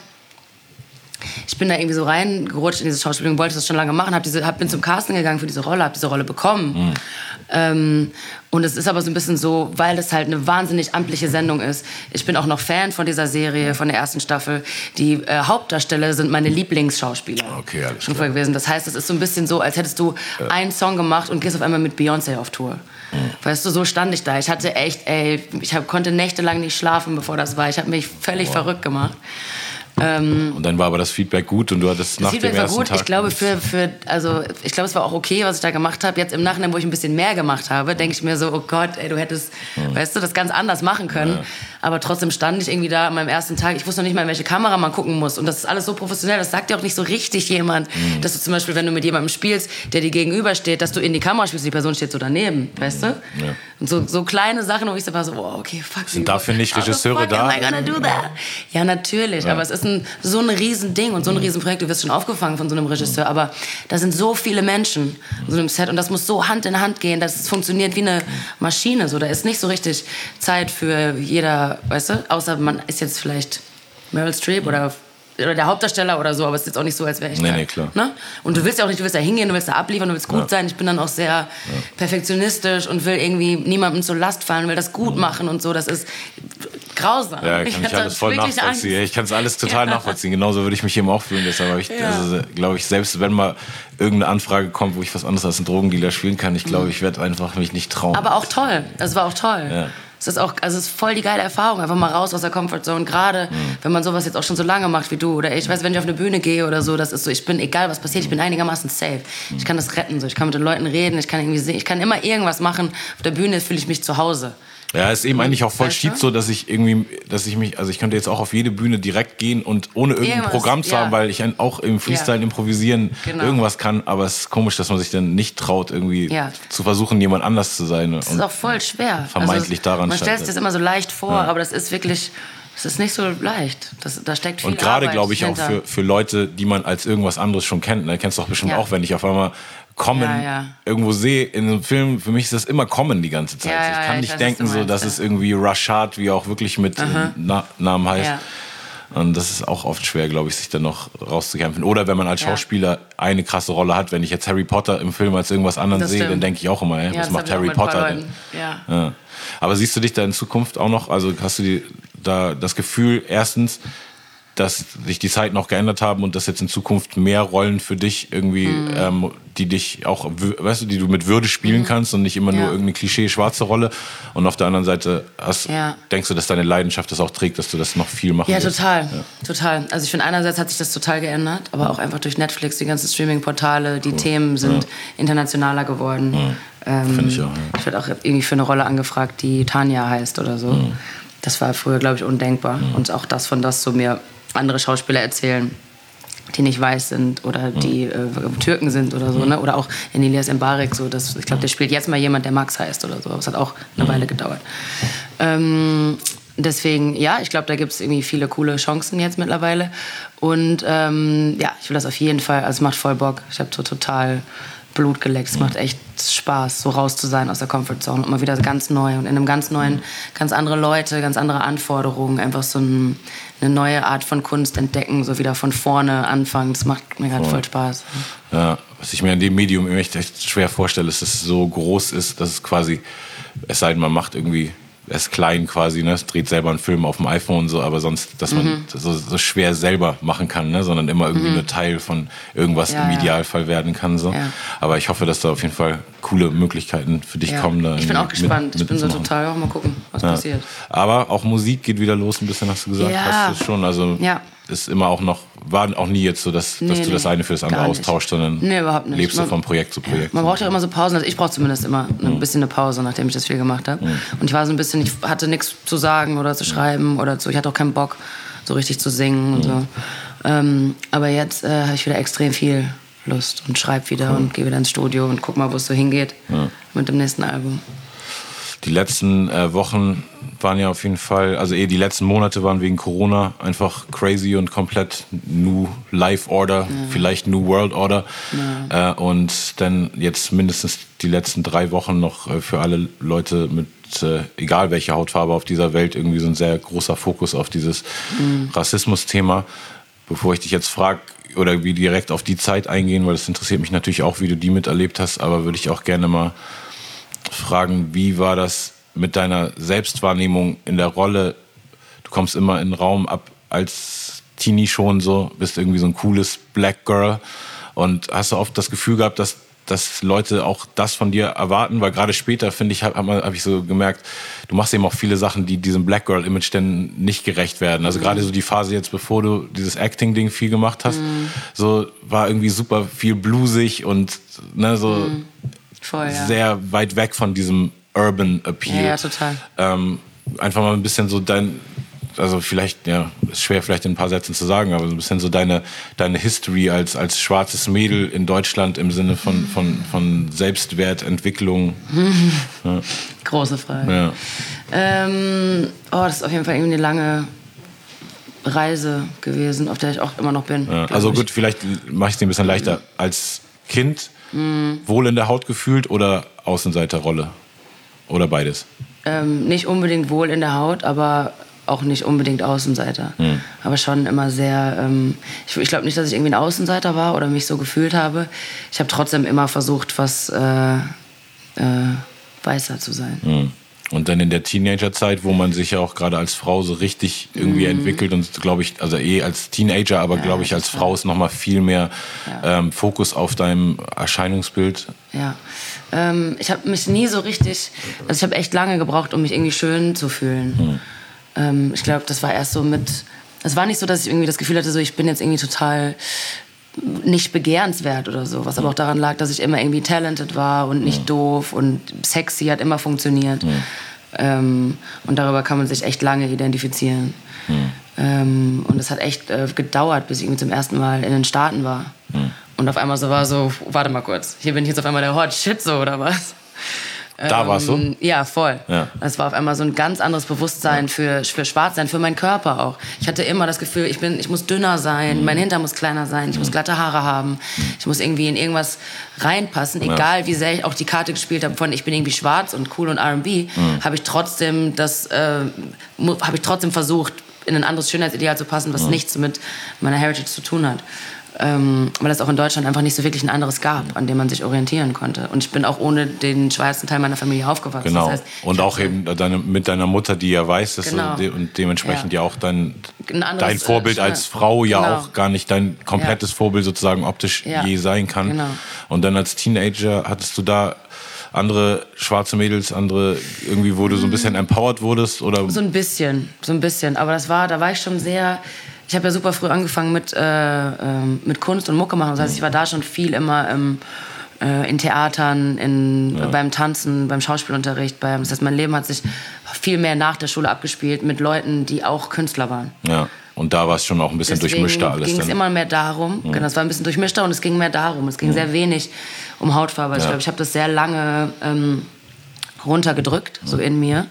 Ich bin da irgendwie so reingerutscht in diese Schauspielung, wollte das schon lange machen, bin zum Casting gegangen für diese Rolle, habe diese Rolle bekommen. Und es ist aber so ein bisschen so, weil es halt eine wahnsinnig amtliche Sendung ist. Ich bin auch noch Fan von dieser Serie, von der ersten Staffel. Die Hauptdarsteller sind meine Lieblingsschauspieler. Okay, alles schon vorher gewesen. Das heißt, es ist so ein bisschen so, als hättest du einen Song gemacht und gehst auf einmal mit Beyoncé auf Tour. Weißt du, so stand ich da. Ich hatte echt, konnte nächtelang nicht schlafen, bevor das war. Ich habe mich völlig verrückt gemacht. Und dann war aber das Feedback gut und du hattest nach dem ersten Tag... Das Feedback war gut. Ich glaube, es war auch okay, was ich da gemacht habe. Jetzt im Nachhinein, wo ich ein bisschen mehr gemacht habe, denke ich mir so, oh Gott, du hättest, weißt du, das ganz anders machen können. Ja. Aber trotzdem stand ich irgendwie da an meinem ersten Tag. Ich wusste noch nicht mal, in welche Kamera man gucken muss. Und das ist alles so professionell. Das sagt dir auch nicht so richtig jemand, dass du zum Beispiel, wenn du mit jemandem spielst, der dir gegenübersteht, dass du in die Kamera spielst, die Person steht so daneben, weißt du? Ja. Und so kleine Sachen, wo ich so war so, oh, okay, fuck. Sind dafür nicht Regisseure da? Am I gonna do that? Ja, natürlich. Aber es ist so ein Riesending und so ein Riesenprojekt. Du wirst schon aufgefangen von so einem Regisseur. Aber da sind so viele Menschen in so einem Set und das muss so Hand in Hand gehen, dass es funktioniert wie eine Maschine. So, da ist nicht so richtig Zeit für jeder, weißt du? Außer man ist jetzt vielleicht Meryl Streep oder oder der Hauptdarsteller oder so, aber es ist jetzt auch nicht so, als wäre ich Nee, klar. Ne? Und du willst ja auch nicht, du willst da hingehen, du willst da abliefern, du willst gut sein. Ich bin dann auch sehr perfektionistisch und will irgendwie niemandem zur Last fallen, will das gut machen und so. Das ist grausam. Ja, kann ich alles voll nachvollziehen. Ich kann es alles total nachvollziehen. Genauso würde ich mich eben auch fühlen. Deshalb habe ich, also, glaube ich, selbst wenn mal irgendeine Anfrage kommt, wo ich was anderes als ein Drogendealer spielen kann, ich glaube, ich werde einfach mich nicht trauen. Aber auch toll. Das war auch toll. Ja. Es ist auch, also es ist voll die geile Erfahrung, einfach mal raus aus der Comfortzone. Gerade wenn man sowas jetzt auch schon so lange macht wie du oder ich weiß, wenn ich auf eine Bühne gehe oder so, das ist so, ich bin, egal was passiert, ich bin einigermaßen safe. Ich kann das retten, so. Ich kann mit den Leuten reden, ich kann irgendwie sehen, ich kann immer irgendwas machen. Auf der Bühne fühle ich mich zu Hause. Ja, ist eben eigentlich auch voll schied so, dass ich mich, also ich könnte jetzt auch auf jede Bühne direkt gehen und ohne irgendein Programm zu haben, weil ich auch im Freestyle improvisieren irgendwas kann, aber es ist komisch, dass man sich dann nicht traut, irgendwie zu versuchen, jemand anders zu sein. Das ist auch voll schwer. Vermeintlich daran man stellt sich das immer so leicht vor, aber das ist wirklich, das ist nicht so leicht. Da steckt viel Und gerade, Arbeit glaube ich, hinter. auch für Leute, die man als irgendwas anderes schon kennt. Ne? Kennst du doch bestimmt auch, wenn ich auf einmal irgendwo sehe in einem Film, für mich ist das immer Kommen die ganze Zeit. Ich kann nicht denken, so, dass es irgendwie Rashad, wie auch wirklich mit Namen heißt. Ja. Und das ist auch oft schwer, glaube ich, sich dann noch rauszukämpfen. Oder wenn man als Schauspieler eine krasse Rolle hat. Wenn ich jetzt Harry Potter im Film als irgendwas anderes sehe, dann denke ich auch immer, was macht Harry Potter denn? Ja. Aber siehst du dich da in Zukunft auch noch, also hast du da das Gefühl, erstens, dass sich die Zeiten auch geändert haben und dass jetzt in Zukunft mehr Rollen für dich irgendwie, die dich auch, weißt du, die du mit Würde spielen kannst und nicht immer nur irgendeine Klischee-schwarze Rolle. Und auf der anderen Seite denkst du, dass deine Leidenschaft das auch trägt, dass du das noch viel machen willst? Total. Also ich finde, einerseits hat sich das total geändert, aber auch einfach durch Netflix, die ganzen Streaming-Portale, die Themen sind internationaler geworden. Finde ich auch. Ich werde auch irgendwie für eine Rolle angefragt, die Tanja heißt oder so. Das war früher, glaube ich, undenkbar. Und auch das so mir andere Schauspieler erzählen, die nicht weiß sind oder die Türken sind oder so, ne? Oder auch in Elias Mbarek, so, ich glaube, der spielt jetzt mal jemand, der Max heißt oder so, aber es hat auch eine Weile gedauert. Deswegen, ich glaube, da gibt es irgendwie viele coole Chancen jetzt mittlerweile und ich will das auf jeden Fall, also es macht voll Bock, ich habe so total Blut geleckt. Es macht echt Spaß, so raus zu sein aus der Comfortzone und mal wieder ganz neu und in einem ganz neuen, ganz andere Leute, ganz andere Anforderungen, einfach so eine neue Art von Kunst entdecken, so wieder von vorne anfangen. Das macht mir gerade voll Spaß. Ja, was ich mir in dem Medium echt schwer vorstelle, ist, dass es so groß ist, dass es quasi, es sei denn, man macht irgendwie, er ist klein quasi, ne? Dreht selber einen Film auf dem iPhone und so, aber sonst, dass man so schwer selber machen kann, ne? Sondern immer irgendwie nur Teil von irgendwas im Idealfall werden kann. So. Ja. Aber ich hoffe, dass da auf jeden Fall coole Möglichkeiten für dich kommen. Da ich bin auch gespannt. Ich bin so total, mal gucken, was passiert. Aber auch Musik geht wieder los, ein bisschen, hast du gesagt. Hast du schon, also ist immer auch noch, war auch nie jetzt so, dass du das eine für das andere austauschst, sondern überhaupt nicht. Lebst du von Projekt zu Projekt. Man braucht ja immer so Pausen, also ich brauche zumindest immer ein bisschen eine Pause, nachdem ich das viel gemacht habe. Und ich war so ein bisschen, ich hatte nichts zu sagen oder zu schreiben oder so, ich hatte auch keinen Bock, so richtig zu singen und so. Aber jetzt habe ich wieder extrem viel Lust und schreibe wieder und gehe wieder ins Studio und guck mal, wo es so hingeht mit dem nächsten Album. Die letzten Wochen waren ja auf jeden Fall, also die letzten Monate waren wegen Corona einfach crazy und komplett New Life Order, vielleicht New World Order. Ja. Und dann jetzt mindestens die letzten 3 Wochen noch für alle Leute mit egal welche Hautfarbe auf dieser Welt irgendwie so ein sehr großer Fokus auf dieses Rassismus-Thema. Bevor ich dich jetzt frage, oder wie direkt auf die Zeit eingehen, weil das interessiert mich natürlich auch, wie du die miterlebt hast, aber würde ich auch gerne mal fragen, wie war das mit deiner Selbstwahrnehmung in der Rolle? Du kommst immer in den Raum ab als Teenie schon so, bist irgendwie so ein cooles Black Girl und hast du oft das Gefühl gehabt, dass Leute auch das von dir erwarten, weil gerade später, finde ich, hab ich so gemerkt, du machst eben auch viele Sachen, die diesem Black Girl Image denn nicht gerecht werden. Also gerade so die Phase jetzt, bevor du dieses Acting-Ding viel gemacht hast, so war irgendwie super viel bluesig und ne, so voll, sehr weit weg von diesem Urban Appeal. Ja, total. Einfach mal ein bisschen so also vielleicht, ist schwer vielleicht in ein paar Sätzen zu sagen, aber so ein bisschen so deine History als schwarzes Mädel in Deutschland im Sinne von Selbstwertentwicklung. Ja. Große Frage. Ja. Das ist auf jeden Fall irgendwie eine lange Reise gewesen, auf der ich auch immer noch bin. Ja. Also gut, vielleicht mache ich es dir ein bisschen leichter. Als Kind wohl in der Haut gefühlt oder Außenseiterrolle? Oder beides? Nicht unbedingt wohl in der Haut, aber auch nicht unbedingt Außenseiter. Aber schon immer sehr, ich glaube nicht, dass ich irgendwie ein Außenseiter war oder mich so gefühlt habe. Ich habe trotzdem immer versucht, was weißer zu sein. Und dann in der Teenagerzeit, wo man sich ja auch gerade als Frau so richtig irgendwie entwickelt und glaube ich, also als Teenager, aber glaube ich als Frau ist nochmal viel mehr Fokus auf deinem Erscheinungsbild. Ja, ich habe mich nie so richtig, also ich habe echt lange gebraucht, um mich irgendwie schön zu fühlen. Ich glaube, das war erst so es war nicht so, dass ich irgendwie das Gefühl hatte, so ich bin jetzt irgendwie total nicht begehrenswert oder so, was aber auch daran lag, dass ich immer irgendwie talented war und nicht doof und sexy hat immer funktioniert. Und darüber kann man sich echt lange identifizieren. Und es hat echt gedauert, bis ich irgendwie zum ersten Mal in den Staaten war. Und auf einmal so war so, warte mal kurz, hier bin ich jetzt auf einmal der Hot Shit so oder was? Da warst du? Ja, voll. Ja. Das war auf einmal so ein ganz anderes Bewusstsein für Schwarzsein, für meinen Körper auch. Ich hatte immer das Gefühl, ich muss dünner sein, mein Hintern muss kleiner sein, ich muss glatte Haare haben, ich muss irgendwie in irgendwas reinpassen, egal wie sehr ich auch die Karte gespielt habe von ich bin irgendwie schwarz und cool und R&B, habe ich trotzdem versucht, in ein anderes Schönheitsideal zu passen, was nichts mit meiner Heritage zu tun hat. Weil es auch in Deutschland einfach nicht so wirklich ein anderes gab, an dem man sich orientieren konnte. Und ich bin auch ohne den schwarzen Teil meiner Familie aufgewachsen. Genau. Das heißt, und auch eben mit deiner Mutter, die ja weiß, dass und dementsprechend ja auch dein Vorbild als Frau ja auch gar nicht dein komplettes Vorbild sozusagen optisch je sein kann. Genau. Und dann als Teenager hattest du da andere schwarze Mädels, irgendwie, wo du so ein bisschen empowered wurdest? Oder? So ein bisschen. Aber da war ich schon sehr... Ich habe ja super früh angefangen mit Kunst und Mucke machen. Das heißt, ich war da schon viel immer in Theatern, beim Tanzen, beim Schauspielunterricht. Das heißt, mein Leben hat sich viel mehr nach der Schule abgespielt mit Leuten, die auch Künstler waren. Ja, und da war es schon auch ein bisschen durchmischter alles. Deswegen ging es immer mehr darum. Ja. Genau, es war ein bisschen durchmischter und es ging mehr darum. Es ging sehr wenig um Hautfarbe. Also ich glaube, ich habe das sehr lange runtergedrückt, so in mir,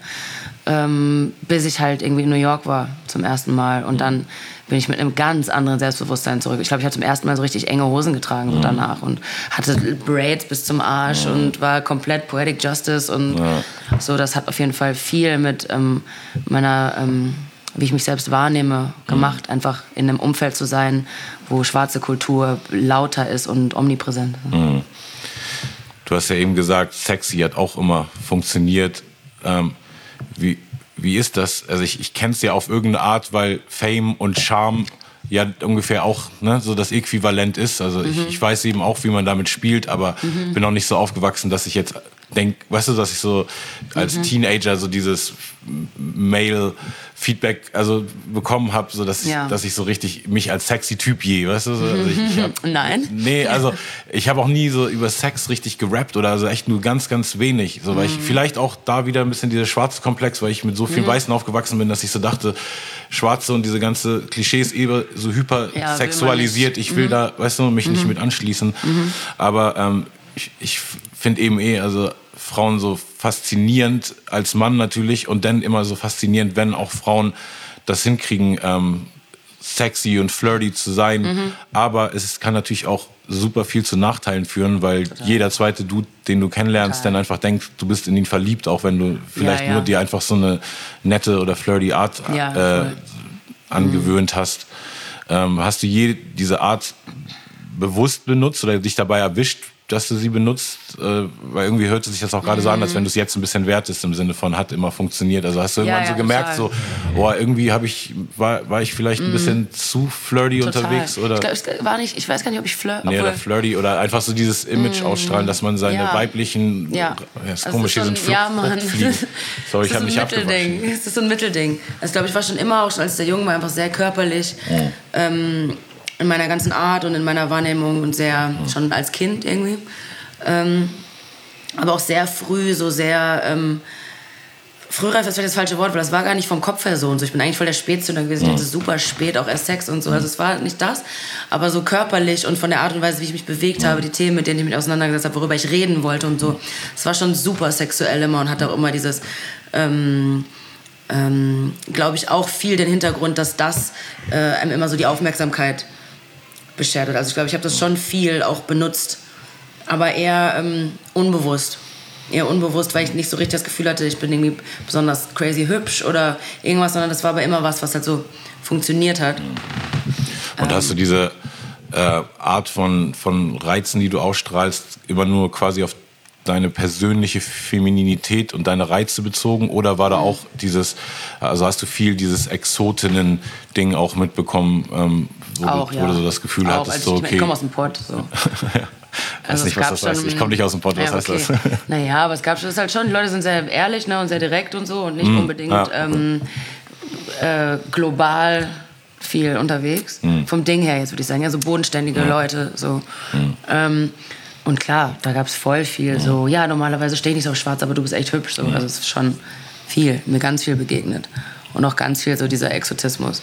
bis ich halt irgendwie in New York war zum ersten Mal. Und dann bin ich mit einem ganz anderen Selbstbewusstsein zurück. Ich glaube, ich habe zum ersten Mal so richtig enge Hosen getragen so danach und hatte Braids bis zum Arsch und war komplett Poetic Justice und so. Das hat auf jeden Fall viel mit meiner, wie ich mich selbst wahrnehme, gemacht. Einfach in einem Umfeld zu sein, wo schwarze Kultur lauter ist und omnipräsent. Du hast ja eben gesagt, sexy hat auch immer funktioniert. Wie ist das? Also ich kenne es ja auf irgendeine Art, weil Fame und Charme ja ungefähr auch so das Äquivalent ist. Also ich weiß eben auch, wie man damit spielt, aber bin auch nicht so aufgewachsen, dass ich jetzt denke, weißt du, dass ich so als Teenager so dieses Male-Feedback bekommen habe, so dass ich so richtig mich als sexy Typ weißt du? So, also Nein. Nee, also ich habe auch nie so über Sex richtig gerappt oder also echt nur ganz, ganz wenig. So, weil ich vielleicht auch da wieder ein bisschen dieser schwarze Komplex, weil ich mit so vielen Weißen aufgewachsen bin, dass ich so dachte, Schwarze und diese ganze Klischees so hyper sexualisiert. Ich will da, weißt du, mich nicht mit anschließen. Aber ich finde eben also Frauen so faszinierend als Mann natürlich und dann immer so faszinierend, wenn auch Frauen das hinkriegen, sexy und flirty zu sein. Aber es kann natürlich auch super viel zu Nachteilen führen, weil jeder zweite Dude, den du kennenlernst, dann einfach denkt, du bist in ihn verliebt, auch wenn du vielleicht nur dir einfach so eine nette oder flirty Art angewöhnt hast. Hast du diese Art bewusst benutzt oder dich dabei erwischt, dass du sie benutzt? Weil irgendwie hört es sich das auch gerade so an, als wenn du es jetzt ein bisschen wertest, im Sinne von hat immer funktioniert. Also hast du irgendwann so gemerkt, so, irgendwie war ich vielleicht ein bisschen zu flirty unterwegs? Oder? Ich weiß gar nicht, ob ich flirty... Nee, oder flirty oder einfach so dieses Image ausstrahlen, dass man seine weiblichen... ist komisch, hier sind Fliegen. Sorry, ich habe nicht abgewaschen. Es ist so ein Mittelding. Also ich glaube, ich war schon immer, auch schon als der Junge war, einfach sehr körperlich. In meiner ganzen Art und in meiner Wahrnehmung und sehr schon als Kind irgendwie. Aber auch sehr früh, so sehr frühreif ist vielleicht das falsche Wort, weil das war gar nicht vom Kopf her so und so. Ich bin eigentlich voll der Spätzünder gewesen. Ich hatte super spät auch erst Sex und so. Also es war nicht das, aber so körperlich und von der Art und Weise, wie ich mich bewegt habe, die Themen, mit denen ich mich auseinandergesetzt habe, worüber ich reden wollte und so. Es war schon super sexuell immer und hatte auch immer dieses... glaube ich, auch viel den Hintergrund, dass das einem immer so die Aufmerksamkeit beschert hat. Also ich glaube, ich habe das schon viel auch benutzt, aber eher unbewusst. eher unbewusst, weil ich nicht so richtig das Gefühl hatte, ich bin irgendwie besonders crazy hübsch oder irgendwas, sondern das war aber immer was halt so funktioniert hat. Und hast du diese Art von Reizen, die du ausstrahlst, immer nur quasi auf deine persönliche Femininität und deine Reize bezogen, oder war da auch hast du viel dieses Exotinnen-Ding auch mitbekommen, wo du so das Gefühl hattest, so, okay. Ich komme aus dem Pott, so. Also nicht, was das heißt. Ich komme nicht aus dem Pott, was heißt das? Naja, aber es gab das halt schon, die Leute sind sehr ehrlich, ne, und sehr direkt und so und nicht unbedingt global viel unterwegs. Vom Ding her jetzt würde ich sagen, ja, so bodenständige Leute, so. Und klar, da gab es voll viel so, ja, normalerweise stehe ich nicht so auf schwarz, aber du bist echt hübsch, so. Also es ist schon viel, mir ganz viel begegnet. Und auch ganz viel so dieser Exotismus.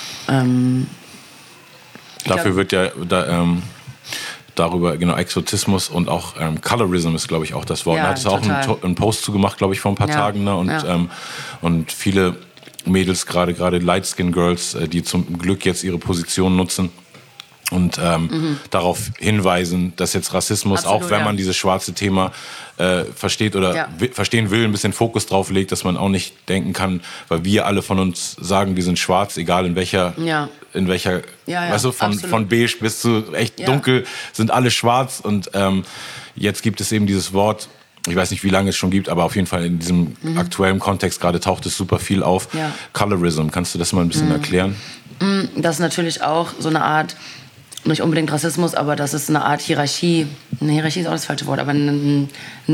Dafür wird ja darüber, genau, Exotismus und auch Colorism ist, glaube ich, auch das Wort. Ja, da hattest du auch einen Post zugemacht, glaube ich, vor ein paar Tagen. Ne? Und viele Mädels, gerade Light-Skin-Girls, die zum Glück jetzt ihre Position nutzen und darauf hinweisen, dass jetzt Rassismus, absolut, auch wenn man dieses schwarze Thema versteht oder verstehen will, ein bisschen Fokus drauf legt, dass man auch nicht denken kann, weil wir alle von uns sagen, wir sind schwarz, egal in welcher, weißt du, von beige bis zu echt dunkel, sind alle schwarz. Und jetzt gibt es eben dieses Wort, ich weiß nicht, wie lange es schon gibt, aber auf jeden Fall in diesem aktuellen Kontext gerade taucht es super viel auf. Colorism, kannst du das mal ein bisschen erklären? Das ist natürlich auch so eine Art, nicht unbedingt Rassismus, aber das ist eine Art Hierarchie. Eine Hierarchie ist auch das falsche Wort, aber ein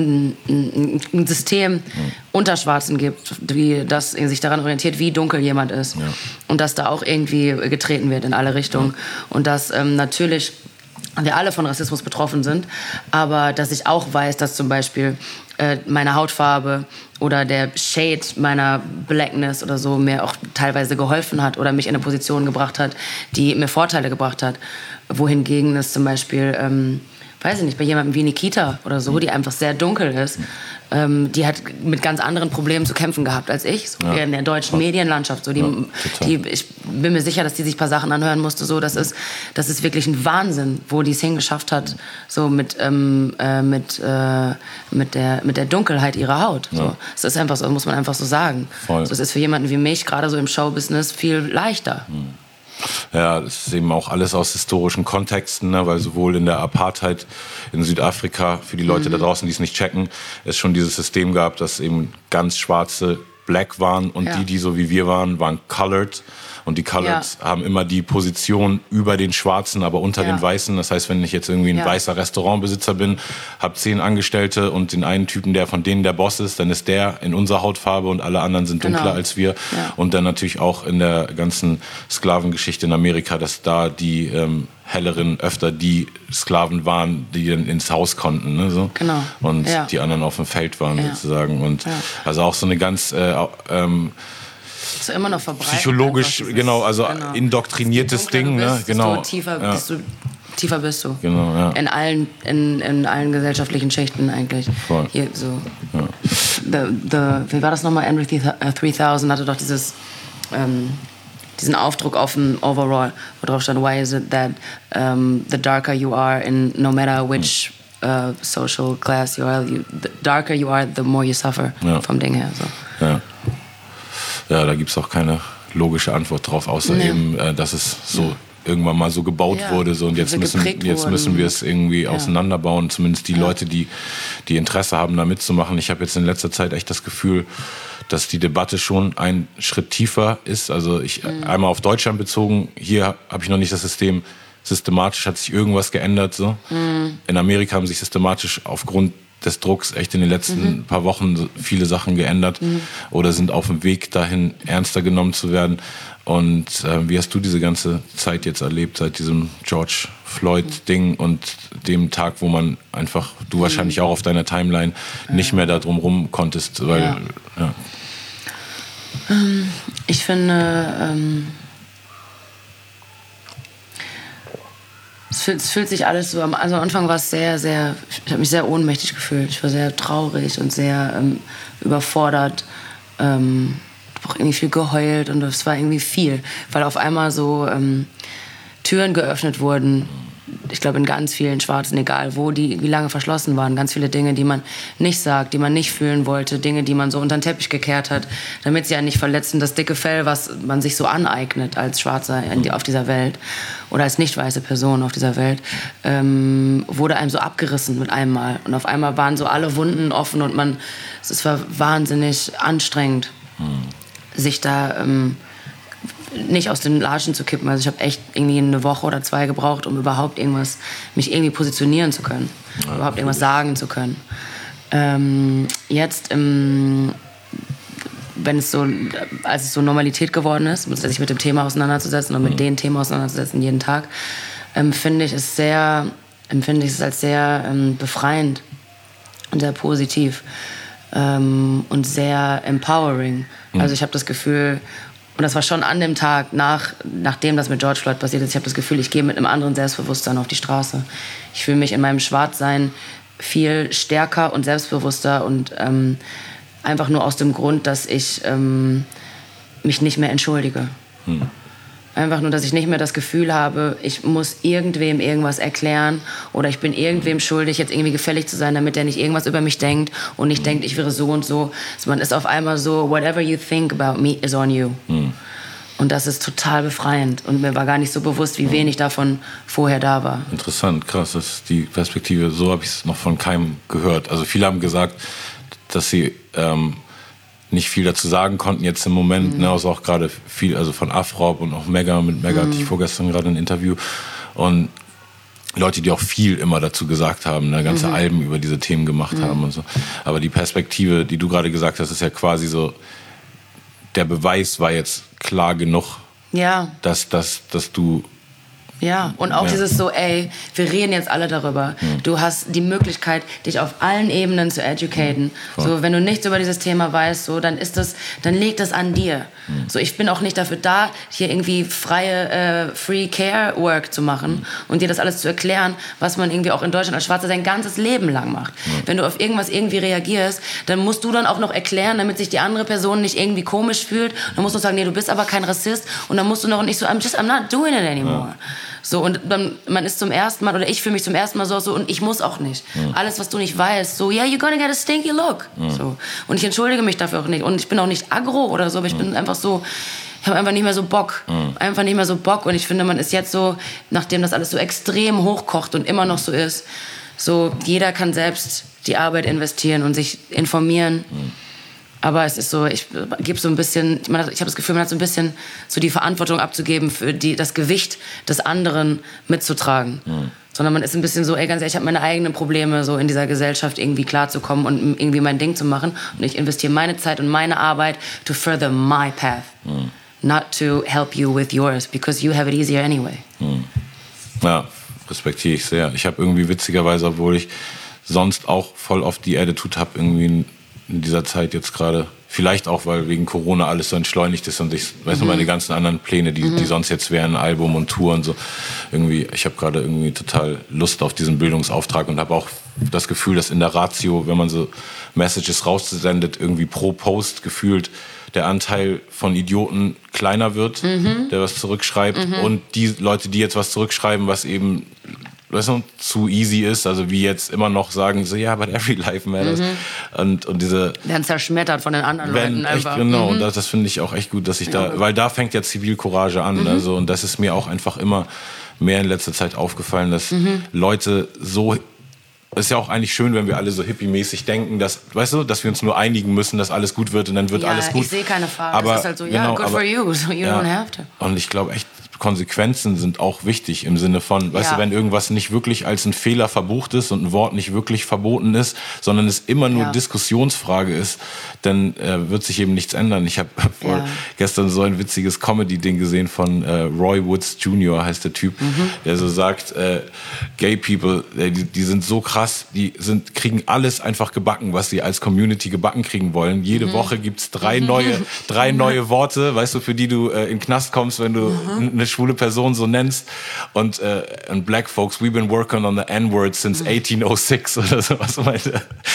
System unter Schwarzen gibt, das sich daran orientiert, wie dunkel jemand ist. Ja. Und dass da auch irgendwie getreten wird in alle Richtungen. Ja. Und dass natürlich wir alle von Rassismus betroffen sind, aber dass ich auch weiß, dass zum Beispiel meine Hautfarbe oder der Shade meiner Blackness oder so mir auch teilweise geholfen hat oder mich in eine Position gebracht hat, die mir Vorteile gebracht hat. Wohingegen es zum Beispiel, weiß ich nicht, bei jemandem wie Nikita oder so, die einfach sehr dunkel ist, die hat mit ganz anderen Problemen zu kämpfen gehabt als ich, so in der deutschen Medienlandschaft. So, ich bin mir sicher, dass die sich ein paar Sachen anhören musste. So, das ist wirklich ein Wahnsinn, wo die es hingeschafft hat, so mit der Dunkelheit ihrer Haut. So. Es ist einfach so, muss man einfach so sagen. So, es ist für jemanden wie mich, gerade so im Showbusiness, viel leichter. Ja, das ist eben auch alles aus historischen Kontexten, ne? Weil sowohl in der Apartheid in Südafrika, für die Leute da draußen, die es nicht checken, es schon dieses System gab, dass eben ganz schwarze Black waren und die so wie wir waren Colored. Und die Coloreds haben immer die Position über den Schwarzen, aber unter den Weißen. Das heißt, wenn ich jetzt irgendwie ein weißer Restaurantbesitzer bin, habe 10 Angestellte und den einen Typen, der von denen der Boss ist, dann ist der in unserer Hautfarbe und alle anderen sind dunkler als wir. Ja. Und dann natürlich auch in der ganzen Sklavengeschichte in Amerika, dass da die Helleren öfter die Sklaven waren, die dann ins Haus konnten. Ne, so. Genau. Und die anderen auf dem Feld waren sozusagen. Und also auch so eine ganz ist immer noch verbreitet. Psychologisch, indoktriniertes Ding. Bist, genau. Tiefer bist du. Genau, ja. In allen gesellschaftlichen Schichten eigentlich. Voll. Hier, so. Wie war das nochmal? Andre 3000 hatte doch diesen Aufdruck auf dem Overall, wo drauf stand, why is it that the darker you are, in no matter which social class you are, the darker you are, the more you suffer, vom Ding her. So. Ja, da gibt es auch keine logische Antwort drauf, außer eben, dass es so irgendwann mal so gebaut wurde. So, und jetzt müssen wir es irgendwie auseinanderbauen. Zumindest die Leute, die Interesse haben, da mitzumachen. Ich habe jetzt in letzter Zeit echt das Gefühl, dass die Debatte schon einen Schritt tiefer ist. Also einmal auf Deutschland bezogen, hier habe ich noch nicht das System, systematisch hat sich irgendwas geändert. So. In Amerika haben sich systematisch aufgrund des Drucks echt in den letzten paar Wochen viele Sachen geändert oder sind auf dem Weg dahin, ernster genommen zu werden. Und wie hast du diese ganze Zeit jetzt erlebt, seit diesem George Floyd-Ding und dem Tag, wo man einfach, du wahrscheinlich auch auf deiner Timeline nicht mehr da drum rum konntest, weil, Ich finde, es fühlt sich alles so, also am Anfang war es sehr, sehr, ich habe mich sehr ohnmächtig gefühlt. Ich war sehr traurig und sehr überfordert. Ich habe auch irgendwie viel geheult und es war irgendwie viel, weil auf einmal so Türen geöffnet wurden, ich glaube in ganz vielen Schwarzen, egal wo, wie lange verschlossen waren, ganz viele Dinge, die man nicht sagt, die man nicht fühlen wollte, Dinge, die man so unter den Teppich gekehrt hat, damit sie einen nicht verletzen, das dicke Fell, was man sich so aneignet als Schwarzer auf dieser Welt oder als nicht weiße Person auf dieser Welt, wurde einem so abgerissen mit einem Mal. Und auf einmal waren so alle Wunden offen und es war wahnsinnig anstrengend, sich da nicht aus den Latschen zu kippen. Also ich habe echt irgendwie eine Woche oder 2 gebraucht, um überhaupt mich irgendwie positionieren zu können, überhaupt irgendwas sagen zu können. Jetzt, als es so Normalität geworden ist, sich mit dem Thema auseinanderzusetzen und mit den Themen auseinanderzusetzen jeden Tag, empfinde ich es als sehr befreiend und sehr positiv und sehr empowering. Also ich habe das Gefühl, und das war schon an dem Tag, nachdem das mit George Floyd passiert ist, ich habe das Gefühl, ich gehe mit einem anderen Selbstbewusstsein auf die Straße. Ich fühle mich in meinem Schwarzsein viel stärker und selbstbewusster und einfach nur aus dem Grund, dass ich mich nicht mehr entschuldige. Einfach nur, dass ich nicht mehr das Gefühl habe, ich muss irgendwem irgendwas erklären oder ich bin irgendwem schuldig, jetzt irgendwie gefällig zu sein, damit der nicht irgendwas über mich denkt und nicht denkt, ich wäre so und so. Also man ist auf einmal so, whatever you think about me is on you. Und das ist total befreiend. Und mir war gar nicht so bewusst, wie wenig davon vorher da war. Interessant, krass, das ist die Perspektive. So habe ich es noch von keinem gehört. Also viele haben gesagt, dass sie nicht viel dazu sagen konnten jetzt im Moment, ne, also auch gerade viel, also von Afrob und auch Mega, mit Mega hatte ich vorgestern gerade ein Interview und Leute, die auch viel immer dazu gesagt haben, ne, ganze Alben über diese Themen gemacht haben und so. Aber die Perspektive, die du gerade gesagt hast, ist ja quasi so, der Beweis war jetzt klar genug, dass du... Ja, und auch dieses so, ey, wir reden jetzt alle darüber. Du hast die Möglichkeit, dich auf allen Ebenen zu educaten. So, wenn du nichts über dieses Thema weißt, so, dann liegt das an dir. So, ich bin auch nicht dafür da, hier irgendwie freie Free Care Work zu machen und dir das alles zu erklären, was man irgendwie auch in Deutschland als Schwarzer sein ganzes Leben lang macht. Wenn du auf irgendwas irgendwie reagierst, dann musst du dann auch noch erklären, damit sich die andere Person nicht irgendwie komisch fühlt. Dann musst du sagen, nee, du bist aber kein Rassist. Und dann musst du noch nicht so, I'm not doing it anymore. So, und dann, man ist zum ersten Mal, oder ich fühle mich zum ersten Mal so, und ich muss auch nicht. Alles, was du nicht weißt, so, yeah, you're gonna get a stinky look. So. Und ich entschuldige mich dafür auch nicht. Und ich bin auch nicht aggro oder so, aber ich bin einfach so, ich habe einfach nicht mehr so Bock. Einfach nicht mehr so Bock. Und ich finde, man ist jetzt so, nachdem das alles so extrem hochkocht und immer noch so ist, so, jeder kann selbst die Arbeit investieren und sich informieren. Aber es ist so, ich gebe so ein bisschen, ich habe das Gefühl, man hat so ein bisschen so die Verantwortung abzugeben, für das Gewicht des anderen mitzutragen. Sondern man ist ein bisschen so, ey, ganz ehrlich, ich habe meine eigenen Probleme, so in dieser Gesellschaft irgendwie klarzukommen und irgendwie mein Ding zu machen. Und ich investiere meine Zeit und meine Arbeit to further my path. Not to help you with yours, because you have it easier anyway. Ja, respektiere ich sehr. Ich habe irgendwie witzigerweise, obwohl ich sonst auch voll oft die Attitude habe, irgendwie in dieser Zeit jetzt gerade, vielleicht auch, weil wegen Corona alles so entschleunigt ist und ich weiß noch meine ganzen anderen Pläne, die sonst jetzt wären, Album und Tour und so. Irgendwie, ich habe gerade irgendwie total Lust auf diesen Bildungsauftrag und habe auch das Gefühl, dass in der Ratio, wenn man so Messages raussendet, irgendwie pro Post gefühlt der Anteil von Idioten kleiner wird, der was zurückschreibt und die Leute, die jetzt was zurückschreiben, was eben zu easy ist, also wie jetzt immer noch sagen, so, ja, but every life matters. Und diese... Werden zerschmettert von den anderen Leuten einfach. Genau, und das finde ich auch echt gut, dass ich weil da fängt ja Zivilcourage an. Also, und das ist mir auch einfach immer mehr in letzter Zeit aufgefallen, dass Leute so... Es ist ja auch eigentlich schön, wenn wir alle so hippie-mäßig denken, dass, weißt du, dass wir uns nur einigen müssen, dass alles gut wird und dann wird alles gut. Ich sehe keine Frage. Aber, es ist halt so, good for you, so you don't have to. Und ich glaube echt, Konsequenzen sind auch wichtig im Sinne von, weißt du, wenn irgendwas nicht wirklich als ein Fehler verbucht ist und ein Wort nicht wirklich verboten ist, sondern es immer nur Diskussionsfrage ist, dann wird sich eben nichts ändern. Ich habe gestern so ein witziges Comedy-Ding gesehen von Roy Woods Jr., heißt der Typ, der so sagt, Gay People, die sind so krass, kriegen alles einfach gebacken, was sie als Community gebacken kriegen wollen. Jede Woche gibt's drei neue Worte, weißt du, für die du in den Knast kommst, wenn du eine schwule Person so nennst. Und Black folks, we've been working on the N-word since 1806 oder so, was meinte.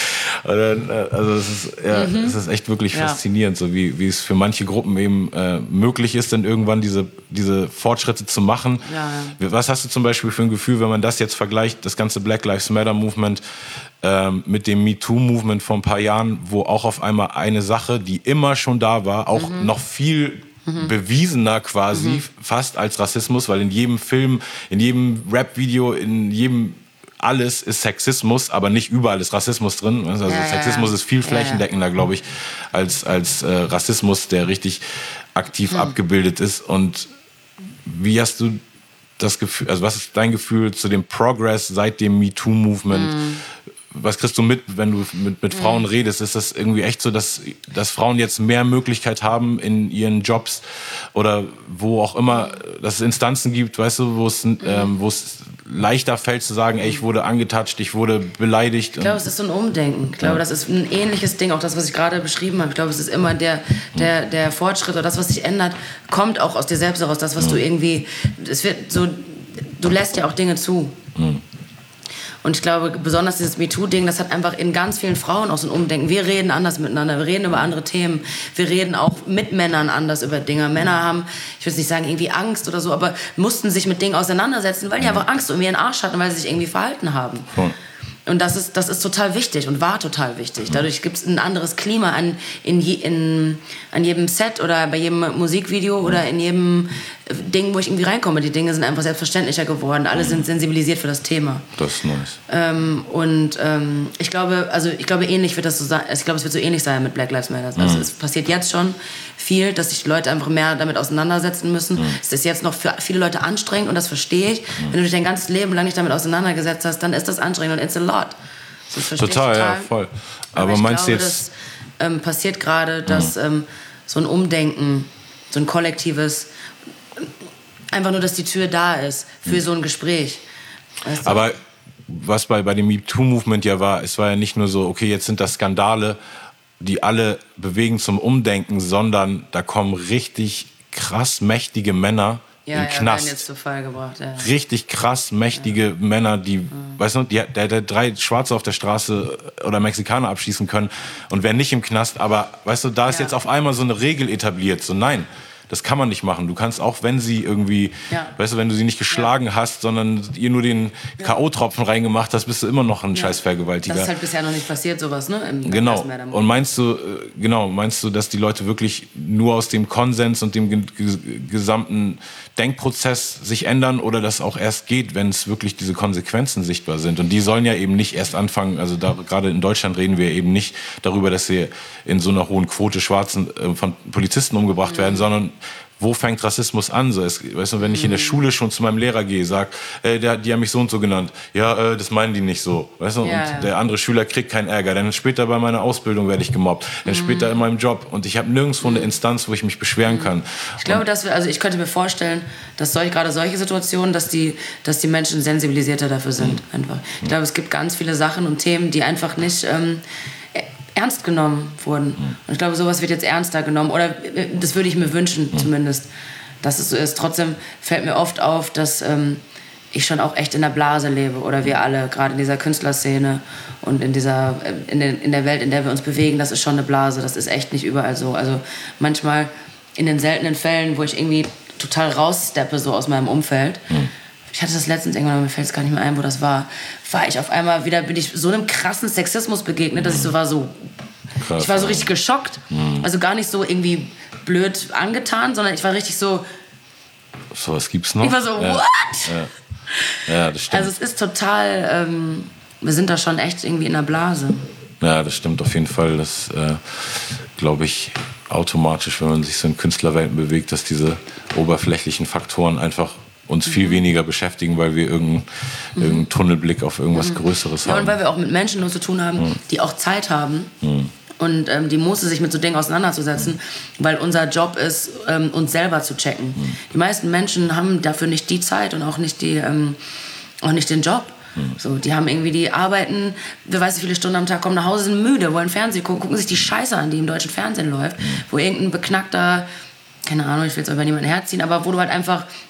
Also es ist echt wirklich faszinierend, so wie es für manche Gruppen eben möglich ist, dann irgendwann diese Fortschritte zu machen. Ja. Was hast du zum Beispiel für ein Gefühl, wenn man das jetzt vergleicht, das ganze Black Lives Matter Movement mit dem MeToo-Movement vor ein paar Jahren, wo auch auf einmal eine Sache, die immer schon da war, auch noch viel bewiesener quasi fast als Rassismus, weil in jedem Film, in jedem Rap-Video, in jedem alles ist Sexismus, aber nicht überall ist Rassismus drin. Also Sexismus ist viel flächendeckender, glaube ich, als Rassismus, der richtig aktiv abgebildet ist. Und wie hast du das Gefühl, also was ist dein Gefühl zu dem Progress seit dem MeToo-Movement? Was kriegst du mit, wenn du mit Frauen redest? Ist das irgendwie echt so, dass Frauen jetzt mehr Möglichkeit haben in ihren Jobs oder wo auch immer, dass es Instanzen gibt, weißt du, wo es leichter fällt zu sagen, ey, ich wurde angetatscht, ich wurde beleidigt? Ich glaube, es ist so ein Umdenken. Ich glaube, das ist ein ähnliches Ding, auch das, was ich gerade beschrieben habe. Ich glaube, es ist immer der Fortschritt oder das, was sich ändert, kommt auch aus dir selbst heraus. Das, was du irgendwie, es wird so, du lässt ja auch Dinge zu. Und ich glaube, besonders dieses MeToo-Ding, das hat einfach in ganz vielen Frauen auch so ein Umdenken. Wir reden anders miteinander, wir reden über andere Themen. Wir reden auch mit Männern anders über Dinge. Männer haben, ich will nicht sagen irgendwie Angst oder so, aber mussten sich mit Dingen auseinandersetzen, weil die einfach Angst um ihren Arsch hatten, weil sie sich irgendwie verhalten haben. Und das ist total wichtig und war total wichtig. Dadurch gibt es ein anderes Klima an jedem Set oder bei jedem Musikvideo oder in jedem Ding, wo ich irgendwie reinkomme. Die Dinge sind einfach selbstverständlicher geworden. Alle sind sensibilisiert für das Thema. Das ist nice. Ich glaube, ähnlich wird das so sein. Ich glaube, es wird so ähnlich sein mit Black Lives Matter. Also es passiert jetzt schon viel, dass sich die Leute einfach mehr damit auseinandersetzen müssen. Es ist jetzt noch für viele Leute anstrengend und das verstehe ich. Wenn du dich dein ganzes Leben lang nicht damit auseinandergesetzt hast, dann ist das anstrengend und it's a lot. Das total, ja, voll. Aber meinst du jetzt... Das passiert gerade, dass so ein Umdenken, so ein kollektives, einfach nur, dass die Tür da ist für so ein Gespräch. Weißt du? Aber was bei dem MeToo-Movement ja war, es war ja nicht nur so, okay, jetzt sind das Skandale, die alle bewegen zum Umdenken, sondern da kommen richtig krass mächtige Männer in den Knast. Werden jetzt zu Fall gebracht. Ja. Richtig krass mächtige Männer, die, weißt du, der 3 Schwarze auf der Straße oder Mexikaner abschießen können und wären nicht im Knast. Aber weißt du, da ist jetzt auf einmal so eine Regel etabliert. So nein, das kann man nicht machen. Du kannst auch, wenn sie irgendwie, weißt du, wenn du sie nicht geschlagen hast, sondern ihr nur den K.O.-Tropfen reingemacht hast, bist du immer noch ein scheiß Vergewaltiger. Das ist halt bisher noch nicht passiert, sowas, ne? Genau. Und meinst du, dass die Leute wirklich nur aus dem Konsens und dem gesamten Denkprozess sich ändern oder das auch erst geht, wenn es wirklich diese Konsequenzen sichtbar sind? Und die sollen ja eben nicht erst anfangen, also gerade in Deutschland reden wir eben nicht darüber, dass sie in so einer hohen Quote Schwarzen von Polizisten umgebracht werden, sondern wo fängt Rassismus an? So, weißt du, wenn ich in der Schule schon zu meinem Lehrer gehe, sag, die haben mich so und so genannt. Ja, das meinen die nicht so. Weißt du? Und der andere Schüler kriegt keinen Ärger. Dann später bei meiner Ausbildung werde ich gemobbt. Dann später in meinem Job. Und ich habe nirgendwo eine Instanz, wo ich mich beschweren kann. Ich glaube, ich könnte mir vorstellen, dass gerade solche Situationen, dass die Menschen sensibilisierter dafür sind. Einfach. Ich glaube, es gibt ganz viele Sachen und Themen, die einfach nicht ernst genommen wurden. Und ich glaube, sowas wird jetzt ernster genommen. Oder das würde ich mir wünschen, zumindest, dass es so ist. Trotzdem fällt mir oft auf, dass ich schon auch echt in der Blase lebe. Oder wir alle, gerade in dieser Künstlerszene und in der Welt, in der wir uns bewegen, das ist schon eine Blase. Das ist echt nicht überall so. Also manchmal in den seltenen Fällen, wo ich irgendwie total raussteppe, so aus meinem Umfeld. Ich hatte das letztens irgendwann, mir fällt es gar nicht mehr ein, wo das war ich auf einmal wieder, bin ich so einem krassen Sexismus begegnet, dass ich krass, ich war so richtig geschockt. Also gar nicht so irgendwie blöd angetan, sondern ich war richtig so... So was gibt's noch? Ich war so, what? Ja, das stimmt. Also es ist total, wir sind da schon echt irgendwie in der Blase. Ja, das stimmt auf jeden Fall. Das glaube ich automatisch, wenn man sich so in Künstlerwelten bewegt, dass diese oberflächlichen Faktoren einfach uns viel weniger beschäftigen, weil wir irgendeinen Tunnelblick auf irgendwas Größeres haben. Ja, und weil wir auch mit Menschen nur zu tun haben, die auch Zeit haben und die Muße, sich mit so Dingen auseinanderzusetzen, weil unser Job ist, uns selber zu checken. Die meisten Menschen haben dafür nicht die Zeit und auch nicht den Job. So, die haben irgendwie, die arbeiten, wer weiß wie viele Stunden am Tag, kommen nach Hause, sind müde, wollen Fernsehen gucken sich die Scheiße an, die im deutschen Fernsehen läuft, wo irgendein beknackter, keine Ahnung, ich will jetzt über niemanden herziehen, aber wo du halt einfach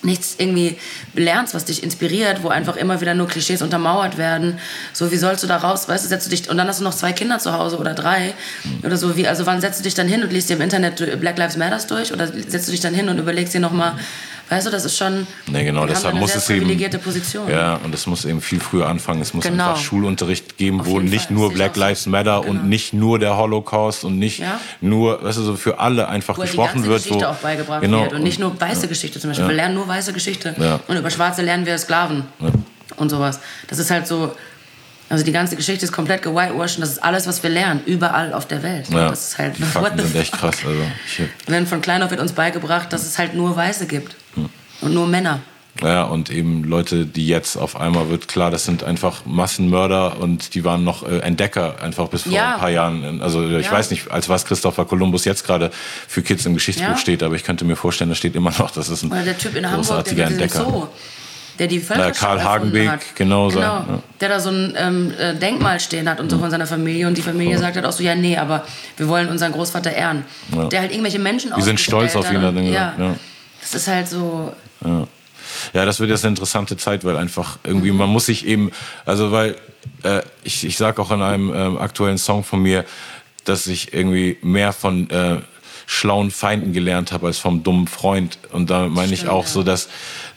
nichts irgendwie lernst, was dich inspiriert, wo einfach immer wieder nur Klischees untermauert werden. So, wie sollst du da raus, weißt du, setzt du dich, und dann hast du noch 2 Kinder zu Hause oder 3 oder so, also wann setzt du dich dann hin und liest dir im Internet Black Lives Matters durch oder setzt du dich dann hin und überlegst dir nochmal, weißt du, das ist schon, nee, genau, deshalb muss es eben, Position. Ja, und es muss eben viel früher anfangen. Es muss genau. einfach Schulunterricht geben, wo nicht nur Black Lives Matter genau. und nicht nur der Holocaust und nicht nur, weißt du, so für alle einfach gesprochen wird. Wo die Geschichte auch beigebracht wird und nicht nur weiße Geschichte zum Beispiel. Wir lernen nur weiße Geschichte und über Schwarze lernen wir Sklaven und sowas. Das ist halt so, also die ganze Geschichte ist komplett gewhitewashed und das ist alles, was wir lernen, überall auf der Welt. Ja, das ist halt, die Fakten sind echt krass. Also, wenn von klein auf wird uns beigebracht, dass es halt nur Weiße gibt und nur Männer. Ja, und eben Leute, die jetzt auf einmal wird klar, das sind einfach Massenmörder und die waren noch Entdecker einfach bis vor ein paar Jahren. Also ich weiß nicht, als was Christopher Columbus jetzt gerade für Kids im Geschichtsbuch steht, aber ich könnte mir vorstellen, da steht immer noch, das ist ein der Typ in Hamburg, großartiger Entdecker. Der die Völkerschau Karl Hagenbeek, hat. genau. Der da so ein Denkmal stehen hat und so von seiner Familie und die Familie sagt halt auch so, ja nee, aber wir wollen unseren Großvater ehren. Ja. Der halt irgendwelche Menschen Wir sind stolz auf ihn. Ja. Das ist halt so... Ja, das wird jetzt eine interessante Zeit, weil einfach irgendwie, man muss sich eben, also weil ich sage auch in einem aktuellen Song von mir, dass ich irgendwie mehr von schlauen Feinden gelernt habe als vom dummen Freund. Und da meine ich auch so, dass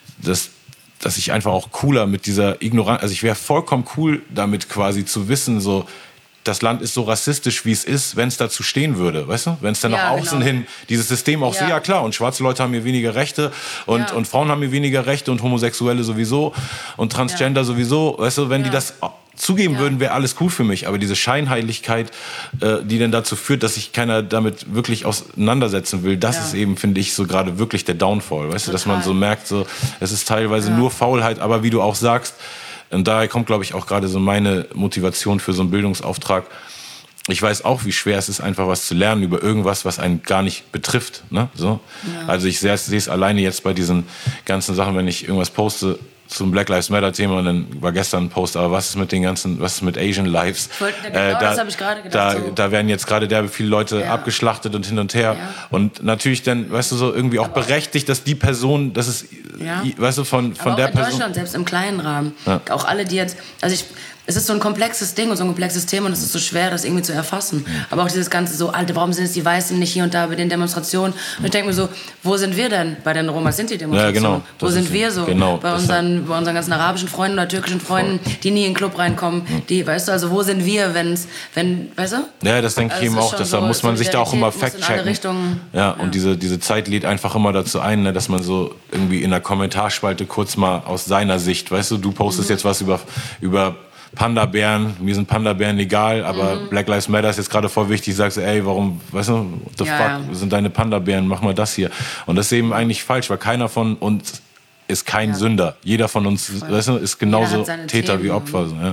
ich einfach auch cooler mit dieser Ignoranz, also ich wäre vollkommen cool damit quasi zu wissen, so, das Land ist so rassistisch, wie es ist, wenn es dazu stehen würde, weißt du? Wenn es dann nach außen hin, dieses System auch so, ja klar, und schwarze Leute haben hier weniger Rechte und Frauen haben hier weniger Rechte und Homosexuelle sowieso und Transgender sowieso, weißt du, wenn die das zugeben würden, wäre alles cool für mich, aber diese Scheinheiligkeit, die dann dazu führt, dass sich keiner damit wirklich auseinandersetzen will, das ist eben, finde ich, so gerade wirklich der Downfall, weißt du, dass man so merkt, so, es ist teilweise nur Faulheit, aber wie du auch sagst, und daher kommt, glaube ich, auch gerade so meine Motivation für so einen Bildungsauftrag. Ich weiß auch, wie schwer es ist, einfach was zu lernen über irgendwas, was einen gar nicht betrifft. Ne? So. Ja. Also ich sehe es alleine jetzt bei diesen ganzen Sachen, wenn ich irgendwas poste zum Black Lives Matter Thema, und dann war gestern ein Post, aber was ist mit den ganzen, was ist mit Asian Lives? Das habe ich gerade gedacht. Da werden jetzt gerade derbe viele Leute abgeschlachtet und hin und her. Ja. Und natürlich dann, weißt du, so irgendwie auch berechtigt, dass die Person, das ist, weißt du, von aber der auch in Person. Deutschland, selbst im kleinen Rahmen. Ja. Auch alle, die jetzt, es ist so ein komplexes Ding und so ein komplexes Thema und es ist so schwer, das irgendwie zu erfassen. Aber auch dieses ganze so, Alter, warum sind jetzt die Weißen nicht hier und da bei den Demonstrationen? Und ich denke mir so, wo sind wir denn bei den Romas? Sind die Demonstrationen? Ja, genau. Wo sind wir so? Genau, bei unseren ganzen arabischen Freunden oder türkischen Freunden, die nie in den Club reinkommen. Die, weißt du, also wo sind wir, weißt du? Ja, das denke ich eben auch. Deshalb muss man sich da auch immer fact-checken. Ja, und diese Zeit lädt einfach immer dazu ein, ne, dass man so irgendwie in der Kommentarspalte kurz mal aus seiner Sicht, weißt du, postest jetzt was über Panda-Bären, mir sind Panda-Bären egal, aber Black Lives Matter ist jetzt gerade voll wichtig, sagst du, ey, warum, weißt du, what the fuck, sind deine Panda-Bären, mach mal das hier. Und das ist eben eigentlich falsch, weil keiner von uns ist kein Sünder. Jeder von uns, weißt du, ist genauso Täter Themen wie Opfer. So,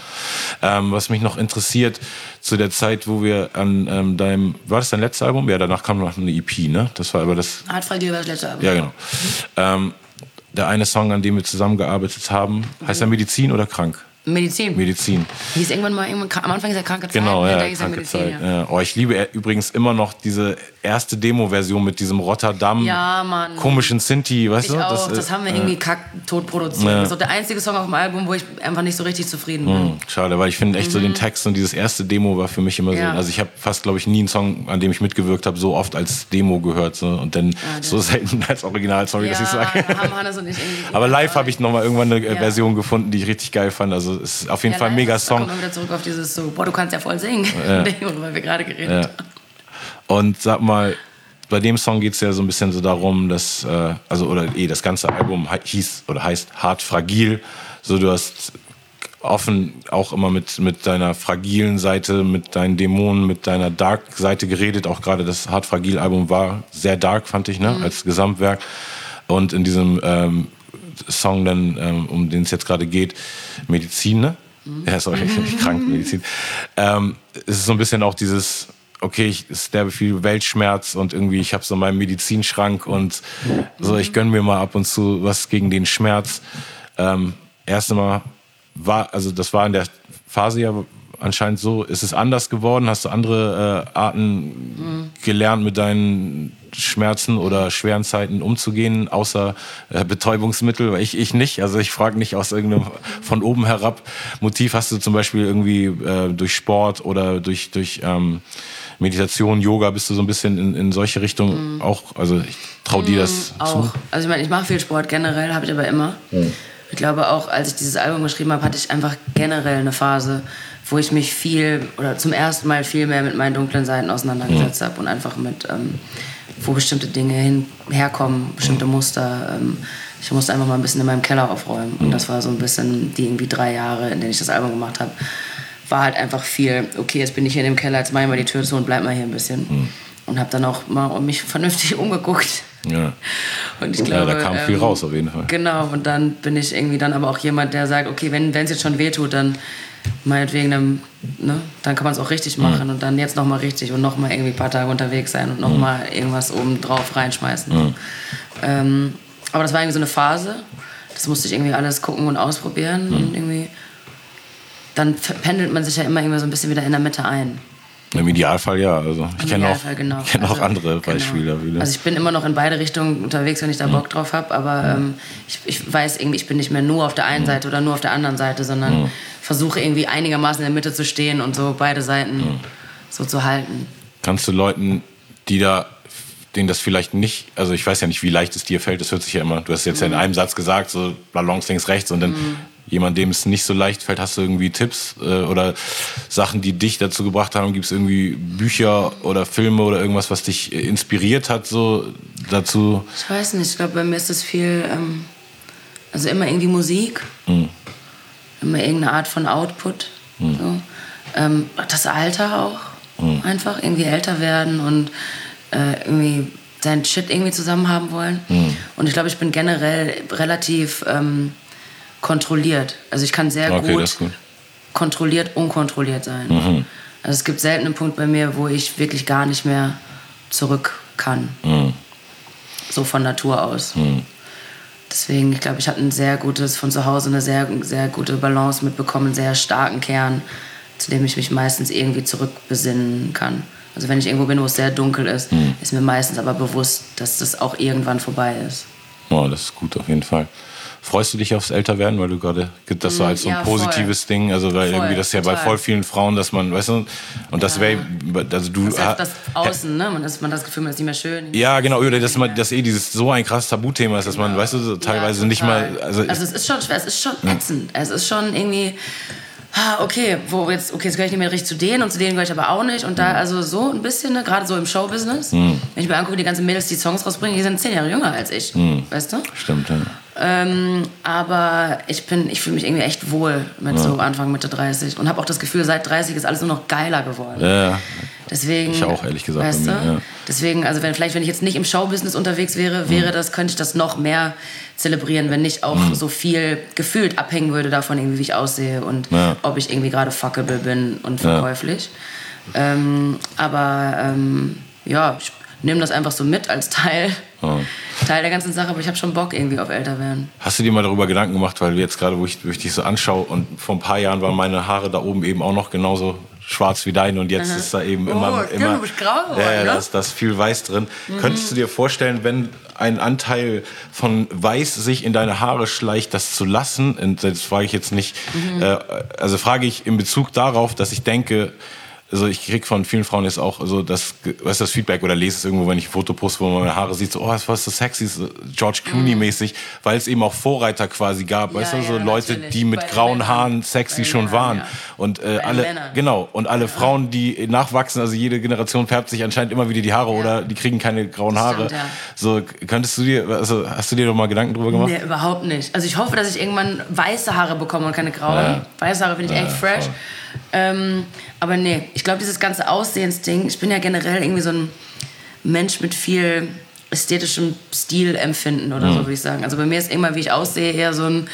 was mich noch interessiert, zu der Zeit, wo wir an war das dein letztes Album? Ja, danach kam noch eine EP, ne? Das war aber das... Hartfragil war das letzte Album. Ja, genau. Der eine Song, an dem wir zusammengearbeitet haben, heißt er Medizin oder Krank? Medizin. Hieß irgendwann mal, am Anfang ist ja kranke Zeit. Genau, ja, kranke Zeit. Ja. Oh, ich liebe übrigens immer noch diese erste Demo-Version mit diesem Rotterdam komischen Sinti, weißt du? Das haben wir irgendwie tot produziert. Das ist auch der einzige Song auf dem Album, wo ich einfach nicht so richtig zufrieden bin. Schade, weil ich finde echt so den Text und dieses erste Demo war für mich immer so, also ich habe fast, glaube ich, nie einen Song, an dem ich mitgewirkt habe, so oft als Demo gehört so, und dann so selten als Original, sorry, dass ich sage. Hannes und ich aber live habe ich nochmal irgendwann eine Version gefunden, die ich richtig geil fand, also ist auf jeden Fall ein mega Song. Da kommen wir wieder zurück auf dieses so, boah, du kannst ja voll singen, worüber wir gerade geredet haben. Und sag mal, bei dem Song geht es ja so ein bisschen so darum, dass, das ganze Album heißt Hart Fragil. So, du hast offen auch immer mit deiner fragilen Seite, mit deinen Dämonen, mit deiner Dark-Seite geredet. Auch gerade das Hart Fragil Album war sehr dark, fand ich, ne, als Gesamtwerk. Und in diesem Song dann, um den es jetzt gerade geht, Medizin, ne? Ja, sorry, krank, Medizin. Es ist so ein bisschen auch dieses, okay, ich sterbe viel Weltschmerz und irgendwie, ich habe so meinen Medizinschrank und so, ich gönn mir mal ab und zu was gegen den Schmerz. Erst einmal das war in der Phase ja anscheinend so, ist es anders geworden? Hast du andere Arten gelernt, mit deinen Schmerzen oder schweren Zeiten umzugehen, außer Betäubungsmittel? Weil ich nicht. Also ich frage nicht aus irgendeinem von oben herab Motiv. Hast du zum Beispiel irgendwie durch Sport oder durch Meditation, Yoga, bist du so ein bisschen in solche Richtungen auch? Also ich traue dir das auch zu. Also ich meine, ich mache viel Sport generell, habe ich aber immer. Ich glaube auch, als ich dieses Album geschrieben habe, hatte ich einfach generell eine Phase, wo ich mich zum ersten Mal viel mehr mit meinen dunklen Seiten auseinandergesetzt habe und einfach mit, wo bestimmte Dinge herkommen, bestimmte Muster. Ich musste einfach mal ein bisschen in meinem Keller aufräumen. Und das war so ein bisschen die irgendwie 3 Jahre, in denen ich das Album gemacht habe. War halt einfach viel, okay, jetzt bin ich hier in dem Keller, jetzt mach ich mal die Tür zu und bleib mal hier ein bisschen. Und habe dann auch mal mich vernünftig umgeguckt. Ja. Und ich glaube, da kam viel raus auf jeden Fall. Genau, und dann bin ich irgendwie dann aber auch jemand, der sagt, okay, wenn es jetzt schon wehtut, dann meinetwegen, dann kann man es auch richtig machen und dann jetzt nochmal richtig und nochmal irgendwie ein paar Tage unterwegs sein und nochmal irgendwas oben drauf reinschmeißen. Aber das war irgendwie so eine Phase, das musste ich irgendwie alles gucken und ausprobieren und irgendwie, dann pendelt man sich ja immer irgendwie so ein bisschen wieder in der Mitte ein. Im Idealfall ja. Also ich kenne auch andere Beispiele. Genau. Also ich bin immer noch in beide Richtungen unterwegs, wenn ich da Bock drauf habe, aber ich weiß irgendwie, ich bin nicht mehr nur auf der einen Seite oder nur auf der anderen Seite, sondern versuche irgendwie einigermaßen in der Mitte zu stehen und so beide Seiten so zu halten. Kannst du Leuten, denen das vielleicht nicht, also ich weiß ja nicht, wie leicht es dir fällt, das hört sich ja immer, du hast jetzt ja in einem Satz gesagt, so Ballons links, rechts und dann jemand, dem es nicht so leicht fällt, hast du irgendwie Tipps oder Sachen, die dich dazu gebracht haben? Gibt es irgendwie Bücher oder Filme oder irgendwas, was dich inspiriert hat so dazu? Ich weiß nicht, ich glaube, bei mir ist das viel, also immer irgendwie Musik, immer irgendeine Art von Output. So. Das Alter auch, einfach irgendwie älter werden und irgendwie seinen Shit irgendwie zusammen haben wollen. Und ich glaube, ich bin generell relativ kontrolliert. Also ich kann sehr gut kontrolliert, unkontrolliert sein. Also es gibt selten einen Punkt bei mir, wo ich wirklich gar nicht mehr zurück kann. So von Natur aus. Deswegen, ich glaube, ich hatte von zu Hause eine sehr, sehr gute Balance mitbekommen, einen sehr starken Kern, zu dem ich mich meistens irgendwie zurückbesinnen kann. Also wenn ich irgendwo bin, wo es sehr dunkel ist, ist mir meistens aber bewusst, dass das auch irgendwann vorbei ist. Oh, das ist gut auf jeden Fall. Freust du dich aufs Älterwerden, weil du gerade das so als so ein positives Ding, also weil irgendwie das ja bei voll vielen Frauen, dass man, weißt du, und das wäre, also du... Das heißt, das Außen, ne? Man hat das Gefühl, man ist nicht mehr schön. Ja, genau, oder dass dieses so ein krasses Tabuthema ist, dass man, weißt du, so teilweise nicht mal... Also es ist schon schwer, es ist schon ätzend, es ist schon irgendwie... Okay, jetzt gehöre ich nicht mehr richtig zu denen und zu denen gehöre ich aber auch nicht. Und da, also so ein bisschen, ne, gerade so im Showbusiness. Wenn ich mir angucke, die ganzen Mädels, die Songs rausbringen, die sind 10 Jahre jünger als ich. Weißt du? Stimmt, ja. Aber ich fühle mich irgendwie echt wohl mit so Anfang, Mitte 30. Und habe auch das Gefühl, seit 30 ist alles nur noch geiler geworden. Ja. Deswegen, ich auch, ehrlich gesagt. Weißt du? Ja. Deswegen, also wenn ich jetzt nicht im Showbusiness unterwegs wäre, könnte ich das noch mehr zelebrieren, wenn nicht auch so viel gefühlt abhängen würde davon, irgendwie, wie ich aussehe und ob ich irgendwie gerade fuckable bin und verkäuflich. Ich nehme das einfach so mit als Teil der ganzen Sache, aber ich habe schon Bock irgendwie auf älter werden. Hast du dir mal darüber Gedanken gemacht, weil jetzt gerade, wo ich dich so anschaue und vor ein paar Jahren waren meine Haare da oben eben auch noch genauso schwarz wie deine und jetzt ist da eben immer du bist grau geworden, da ist viel Weiß drin. Könntest du dir vorstellen, wenn ein Anteil von Weiß sich in deine Haare schleicht, das zu lassen? Und das frage ich jetzt nicht, also frage ich in Bezug darauf, dass ich denke, also ich kriege von vielen Frauen jetzt auch so das Feedback oder lese es irgendwo, wenn ich ein Foto poste, wo man meine Haare sieht, so, oh, das war so sexy, so George Clooney-mäßig, weil es eben auch Vorreiter quasi gab, weißt du, so Leute, die mit grauen Haaren sexy schon waren. Und alle Frauen, die nachwachsen, also jede Generation färbt sich anscheinend immer wieder die Haare oder die kriegen keine grauen Haare. Stimmt, so, hast du dir doch mal Gedanken drüber gemacht? Nee, überhaupt nicht. Also ich hoffe, dass ich irgendwann weiße Haare bekomme und keine grauen. Weiße Haare finde ich echt fresh. Aber nee, ich glaube, dieses ganze Aussehensding, ich bin ja generell irgendwie so ein Mensch mit viel ästhetischem Stilempfinden oder so, würde ich sagen. Also bei mir ist immer, wie ich aussehe, eher so ein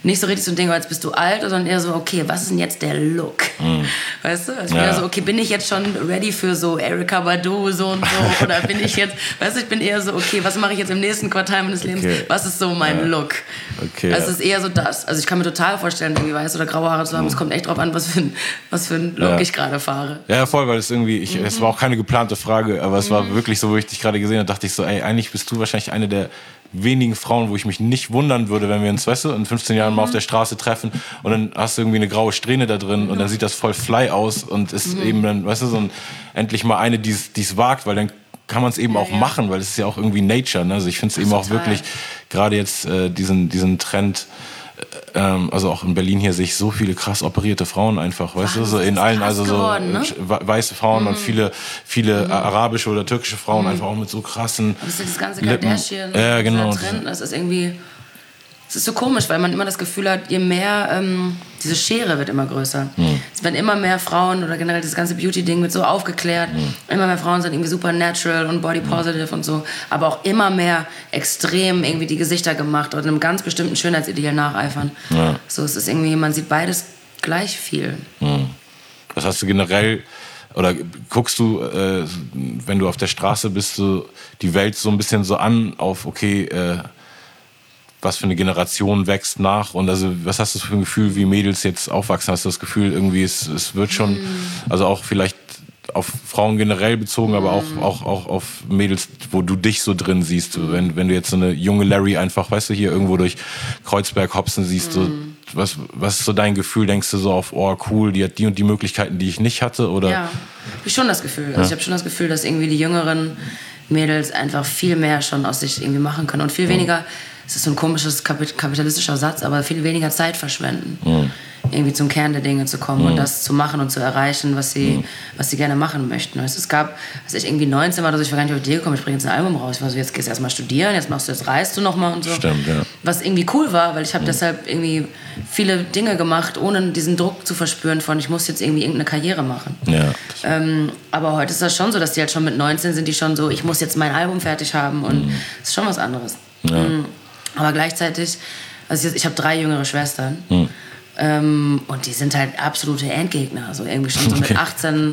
nicht so richtig so ein Ding, als bist du alt, sondern eher so, okay, was ist denn jetzt der Look? Weißt du? Also ich bin eher so, okay, bin ich jetzt schon ready für so Erykah Badu so und so? Oder bin ich jetzt, weißt du, ich bin eher so, okay, was mache ich jetzt im nächsten Quartal meines Lebens? Okay. Was ist so mein Look? Okay, also es ist eher so das. Also ich kann mir total vorstellen, irgendwie weiß oder graue Haare zu haben. Es kommt echt drauf an, was für ein Look ich gerade fahre. Ja, voll, weil es irgendwie, es war auch keine geplante Frage, aber es war wirklich so, wo ich dich gerade gesehen habe, dachte ich so, ey, eigentlich bist du wahrscheinlich eine der wenigen Frauen, wo ich mich nicht wundern würde, wenn wir uns, weißt du, in 15 Jahren mal auf der Straße treffen und dann hast du irgendwie eine graue Strähne da drin und dann sieht das voll fly aus und ist eben dann, weißt du, so endlich mal eine, die es wagt, weil dann kann man es eben auch machen, weil es ist ja auch irgendwie Nature, ne? Also ich finde es eben auch wirklich, gerade jetzt diesen Trend, also auch in Berlin hier sehe ich so viele krass operierte Frauen einfach, weißt du, so in allen, also so geworden, ne? Weiße Frauen und viele arabische oder türkische Frauen einfach auch mit so krassen das ist das ganze Kardashian, genau. Trend, das ist irgendwie, es ist so komisch, weil man immer das Gefühl hat, je mehr, diese Schere wird immer größer. Es werden immer mehr Frauen oder generell das ganze Beauty-Ding wird so aufgeklärt. Immer mehr Frauen sind irgendwie super natural und body positive und so. Aber auch immer mehr extrem irgendwie die Gesichter gemacht oder einem ganz bestimmten Schönheitsideal nacheifern. Ja. So, es ist irgendwie, man sieht beides gleich viel. Was hast du generell, oder guckst du, wenn du auf der Straße bist, so die Welt so ein bisschen so an auf, okay, was für eine Generation wächst nach und also was hast du für ein Gefühl, wie Mädels jetzt aufwachsen? Hast du das Gefühl, irgendwie es wird schon, also auch vielleicht auf Frauen generell bezogen, aber auch auf Mädels, wo du dich so drin siehst. Wenn du jetzt so eine junge Larry einfach, weißt du, hier irgendwo durch Kreuzberg hopsen siehst, so, was ist so dein Gefühl? Denkst du so auf, oh cool, die hat die und die Möglichkeiten, die ich nicht hatte? Oder? Ja, habe ich schon das Gefühl. Also ich habe schon das Gefühl, dass irgendwie die jüngeren Mädels einfach viel mehr schon aus sich irgendwie machen können und viel weniger. Es ist so ein komisches kapitalistischer Satz, aber viel weniger Zeit verschwenden, irgendwie zum Kern der Dinge zu kommen und das zu machen und zu erreichen, was sie gerne machen möchten. Es gab, als ich irgendwie 19 war, also ich war gar nicht auf die Idee gekommen, ich bringe jetzt ein Album raus. Ich war so, jetzt gehst du erstmal studieren, jetzt reist du nochmal und so. Stimmt, ja. Was irgendwie cool war, weil ich habe deshalb irgendwie viele Dinge gemacht, ohne diesen Druck zu verspüren von, ich muss jetzt irgendwie irgendeine Karriere machen. Ja. Aber heute ist das schon so, dass die halt schon mit 19 sind, die schon so, ich muss jetzt mein Album fertig haben und das ist schon was anderes. Ja. Aber gleichzeitig, also ich habe 3 jüngere Schwestern und die sind halt absolute Endgegner. Also irgendwie schon so mit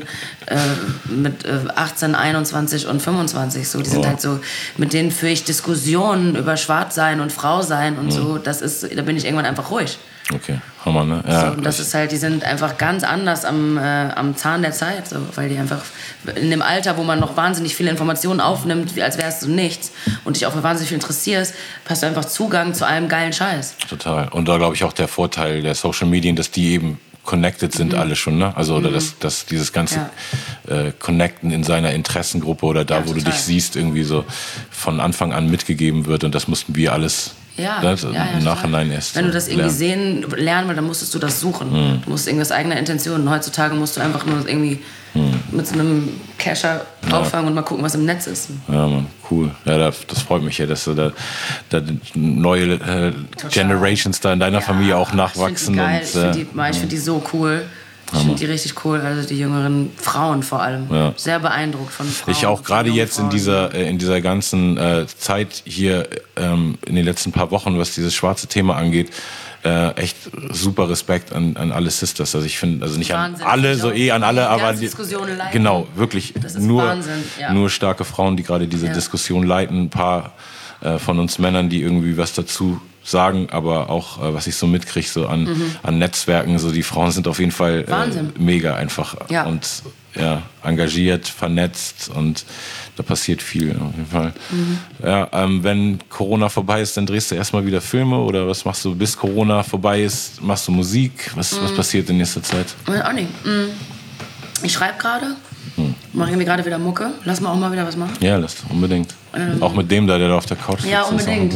18, 21 und 25. So. Die sind halt so, mit denen führe ich Diskussionen über Schwarzsein und Frausein und so. Da bin ich irgendwann einfach ruhig. Okay, Hammer, ne? Ja, so, das ist halt, die sind einfach ganz anders am Zahn der Zeit, so, weil die einfach in dem Alter, wo man noch wahnsinnig viele Informationen aufnimmt, als wärst du nichts und dich auch für wahnsinnig viel interessierst, hast du einfach Zugang zu allem geilen Scheiß. Total. Und da glaube ich auch der Vorteil der Social Medien, dass die eben connected sind alle schon, ne? Also oder dass dieses ganze Connecten in seiner Interessengruppe oder da, wo du dich siehst, irgendwie so von Anfang an mitgegeben wird und das mussten wir alles im Nachhinein erst. Wenn du das irgendwie lernen willst, dann musstest du das suchen. Du musst irgendwie aus eigener Intention. Und heutzutage musst du einfach nur irgendwie mit so einem Cacher auffangen und mal gucken, was im Netz ist. Ja, Mann, cool. Ja, das freut mich ja, dass da neue Generations da in deiner Familie auch nachwachsen. Ich finde die so cool. Ich finde die richtig cool, also die jüngeren Frauen vor allem. Ja. Sehr beeindruckt von Frauen. Ich auch gerade jetzt in dieser ganzen Zeit hier in den letzten paar Wochen, was dieses schwarze Thema angeht, echt super Respekt an alle Sisters. Also ich finde, also nicht Wahnsinn, an alle, so an alle, aber genau, wirklich nur starke Frauen, die gerade diese Diskussion leiten. Ein paar von uns Männern, die irgendwie was dazu sagen, aber auch, was ich so mitkriege, so an Netzwerken, so die Frauen sind auf jeden Fall mega einfach und engagiert, vernetzt und da passiert viel auf jeden Fall. Ja, wenn Corona vorbei ist, dann drehst du erstmal wieder Filme oder was machst du, bis Corona vorbei ist? Machst du Musik? Was passiert in nächster Zeit? Auch nicht. Ich schreibe gerade. Mache irgendwie gerade wieder Mucke. Lass mal auch mal wieder was machen. Ja, lass unbedingt. Auch mit dem der da auf der Couch sitzt. Ja, unbedingt.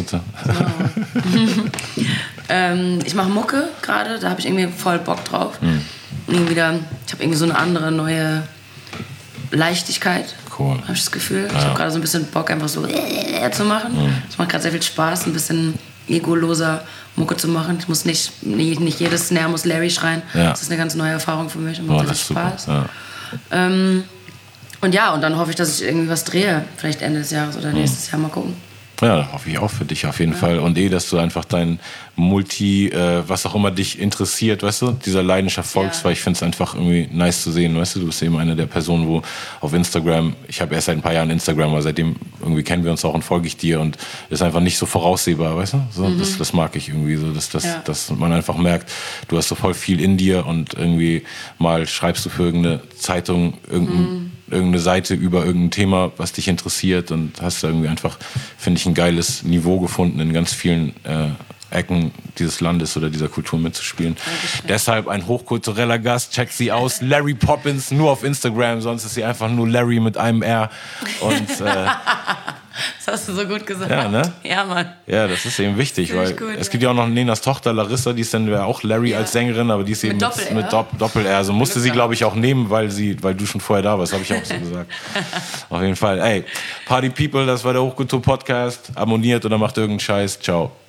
Ich mache Mucke gerade, da habe ich irgendwie voll Bock drauf. Ich habe irgendwie so eine andere, neue Leichtigkeit. Cool. Habe ich das Gefühl. Ich habe gerade so ein bisschen Bock, einfach so zu machen. Es macht gerade sehr viel Spaß, ein bisschen egoloser Mucke zu machen. Ich muss nicht jedes Snare muss Larry schreien. Ja. Das ist eine ganz neue Erfahrung für mich und macht richtig Spaß. Ja. Und dann hoffe ich, dass ich irgendwie was drehe. Vielleicht Ende des Jahres oder nächstes Jahr. Mal gucken. Ja, hoffe ich auch für dich auf jeden Fall. Und dass du einfach dein was auch immer dich interessiert, weißt du, dieser Leidenschaft folgst, weil ich finde es einfach irgendwie nice zu sehen, weißt du, du bist eben eine der Personen, wo auf Instagram, ich habe erst seit ein paar Jahren Instagram, aber seitdem irgendwie kennen wir uns auch und folge ich dir und ist einfach nicht so voraussehbar, weißt du, so, das mag ich irgendwie so, dass man einfach merkt, du hast so voll viel in dir und irgendwie mal schreibst du für irgendeine Zeitung, irgendeine Seite über irgendein Thema, was dich interessiert und hast da irgendwie einfach, finde ich, ein geiles Niveau gefunden, in ganz vielen Ecken dieses Landes oder dieser Kultur mitzuspielen. Deshalb ein hochkultureller Gast, checkt sie aus, Larry Poppins, nur auf Instagram, sonst ist sie einfach nur Larry mit einem R. Und, das hast du so gut gesagt. Ja, ne? Ja, Mann. Ja, das ist eben wichtig, weil gut, es gibt ja auch noch Nenas Tochter Larissa, die ist dann auch Larry als Sängerin, aber die ist eben mit Doppel-R. Also musste sie, glaube ich, auch nehmen, weil du schon vorher da warst, habe ich auch so gesagt. Auf jeden Fall. Ey, Party People, das war der Hochkultur-Podcast. Abonniert oder macht irgendeinen Scheiß. Ciao.